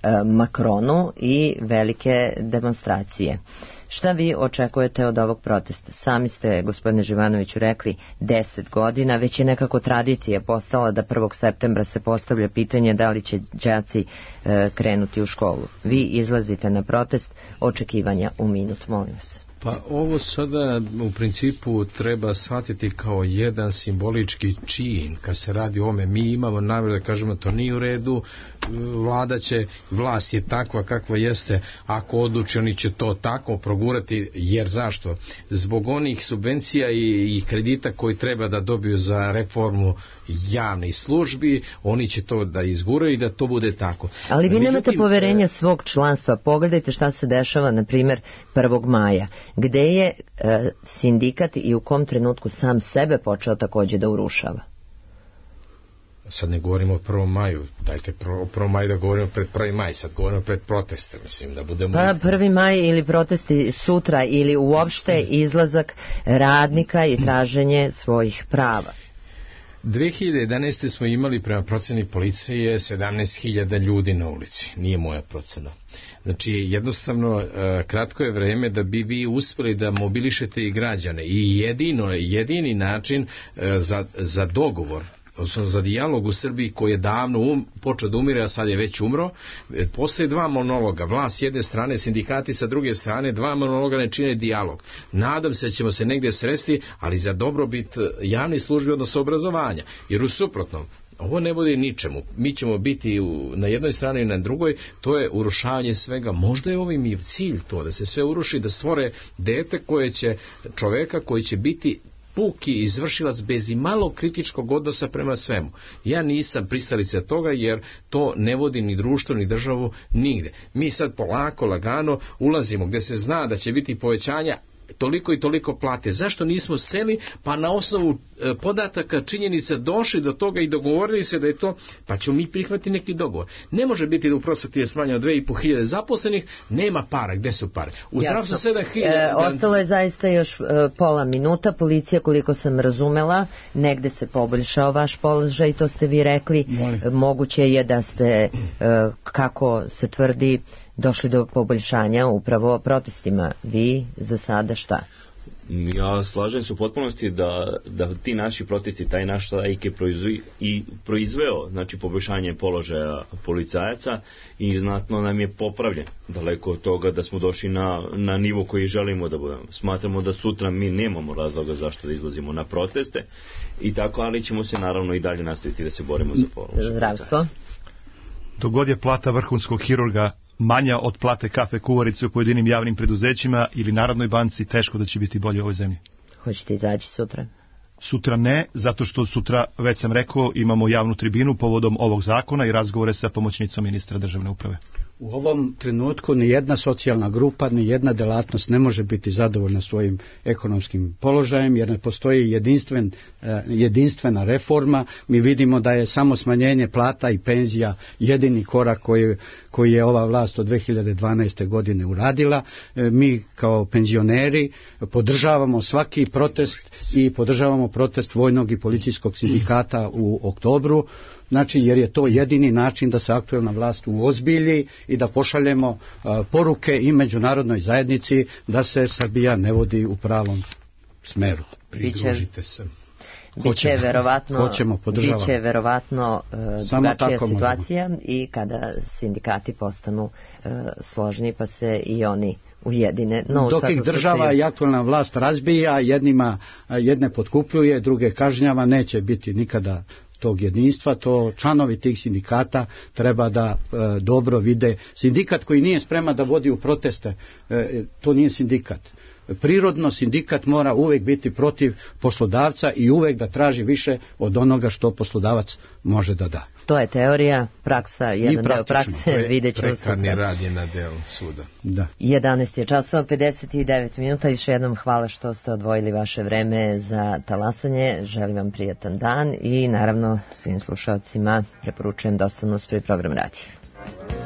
Macronu i velike demonstracije. Šta vi očekujete od ovog protesta? Sami ste, gospodine Živanoviću, rekli deset godina, već je nekako tradicija postala da prvog septembra se postavlja pitanje da li će đaci e, krenuti u školu. Vi izlazite na protest, očekivanja u minut, molim vas. Pa ovo sada u principu treba shvatiti kao jedan simbolički čin kad se radi o ome. Mi imamo namjeru da kažemo to nije u redu, vlada će, vlast je takva kakva jeste, ako odluči oni će to tako progurati, jer zašto? Zbog onih subvencija i, i kredita koji treba da dobiju za reformu javnih službi, oni će to da izguraju i da to bude tako. Ali vi Međutim, nemate poverenja svog članstva. Pogledajte šta se dešava, na primjer, prvog maja, gde je e, sindikat i u kom trenutku sam sebe počeo takođe da urušava. Sad ne govorimo o prvom maju, dajte pro, o prvom maju da govorimo pred prvi maj, sad govorimo pred proteste, mislim da budemo... Pa prvi maj ili protesti sutra ili uopšte izlazak radnika i traženje svojih prava. dve hiljade jedanaeste. smo imali prema proceni policije sedamnaest hiljada ljudi na ulici, nije moja procena. Znači jednostavno kratko je vreme da bi vi uspeli da mobilišete i građane i jedino, jedini način za, za dogovor, odnosno za dijalog u Srbiji koji je davno um, počeo da umire, a sad je već umro, postoje dva monologa, vlast s jedne strane, sindikati sa druge strane, dva monologa ne čine dijalog. Nadam se da ćemo se negdje sresti, ali za dobrobit javnih službi, odnosno obrazovanja, jer u suprotnom ovo ne vodi ničemu. Mi ćemo biti u, na jednoj strani i na drugoj, to je urušavanje svega. Možda je ovim i cilj to, da se sve uruši, da stvore dete koje će, čoveka koji će biti puki izvršilac bez i malo kritičkog odnosa prema svemu. Ja nisam pristalica toga jer to ne vodi ni društvo ni državu nigde. Mi sad polako, lagano ulazimo gdje se zna da će biti povećanja toliko i toliko plate. Zašto nismo seli pa na osnovu e, podataka, činjenica došli do toga i dogovorili se da je to, pa ćemo mi prihvatiti neki dogovor. Ne može biti da u prosveti je smanjeno dve i po hiljade zaposlenih, nema para. Gde su pare? U zdravstvu sedam hiljada... E, ostalo je zaista još e, pola minuta. Policija, koliko sam razumela, negde se poboljšao vaš položaj, to ste vi rekli. Molim. Moguće je da ste, e, kako se tvrdi, došli do poboljšanja upravo protestima. Vi za sada šta? Ja slažem se u potpunosti da, da ti naši protesti, taj naš štrajk je proizvi, i proizveo znači, poboljšanje položaja policajaca i znatno nam je popravljen. Daleko od toga da smo došli na, na nivo koji želimo da budemo. Smatramo da sutra mi nemamo razloga zašto da izlazimo na proteste i tako, ali ćemo se naravno i dalje nastaviti da se borimo za položaj. Zdravstvo. Dogod je plata vrhunskog hirurga manja od plate kafe kuvarice u pojedinim javnim preduzećima ili Narodnoj banci, teško da će biti bolje u ovoj zemlji. Hoćete izaći sutra? Sutra ne, zato što sutra, već sam rekao, imamo javnu tribinu povodom ovog zakona i razgovore sa pomoćnicom ministra državne uprave. U ovom trenutku ni jedna socijalna grupa, ni jedna delatnost ne može biti zadovoljna svojim ekonomskim položajem, jer ne postoji jedinstven, jedinstvena reforma. Mi vidimo da je samo smanjenje plata i penzija jedini korak koji, koji je ova vlast od dve hiljade dvanaeste. godine uradila. Mi kao penzioneri podržavamo svaki protest i podržavamo protest vojnog i policijskog sindikata u oktobru. Znači, jer je to jedini način da se aktuelna vlast uozbilji i da pošaljemo a, poruke i međunarodnoj zajednici da se Srbija ne vodi u pravom smeru. Pridružite se. Biće verovatno, hoćemo, biće verovatno uh, drugačija situacija možemo. I kada sindikati postanu uh, složni pa se i oni ujedine. No, dok ih država i aktualna vlast razbija, jednima, jedne potkupljuje, druge kažnjava, neće biti nikada tog jedinstva. To članovi tih sindikata treba da e, dobro vide. Sindikat koji nije spreman da vodi u proteste, e, to nije sindikat. prirodno sindikat mora uvek biti protiv poslodavca i uvek da traži više od onoga što poslodavac može da da. To je teorija, praksa, jedan deo prakse, Pre, vidjet ćemo prekarni sutra. rad je na delu suda. Da. jedanaest je časova, pedeset devet minuta, još jednom hvala što ste odvojili vaše vreme za talasanje, želim vam prijatan dan i naravno svim slušalcima preporučujem da ostanu uz prvi program radija.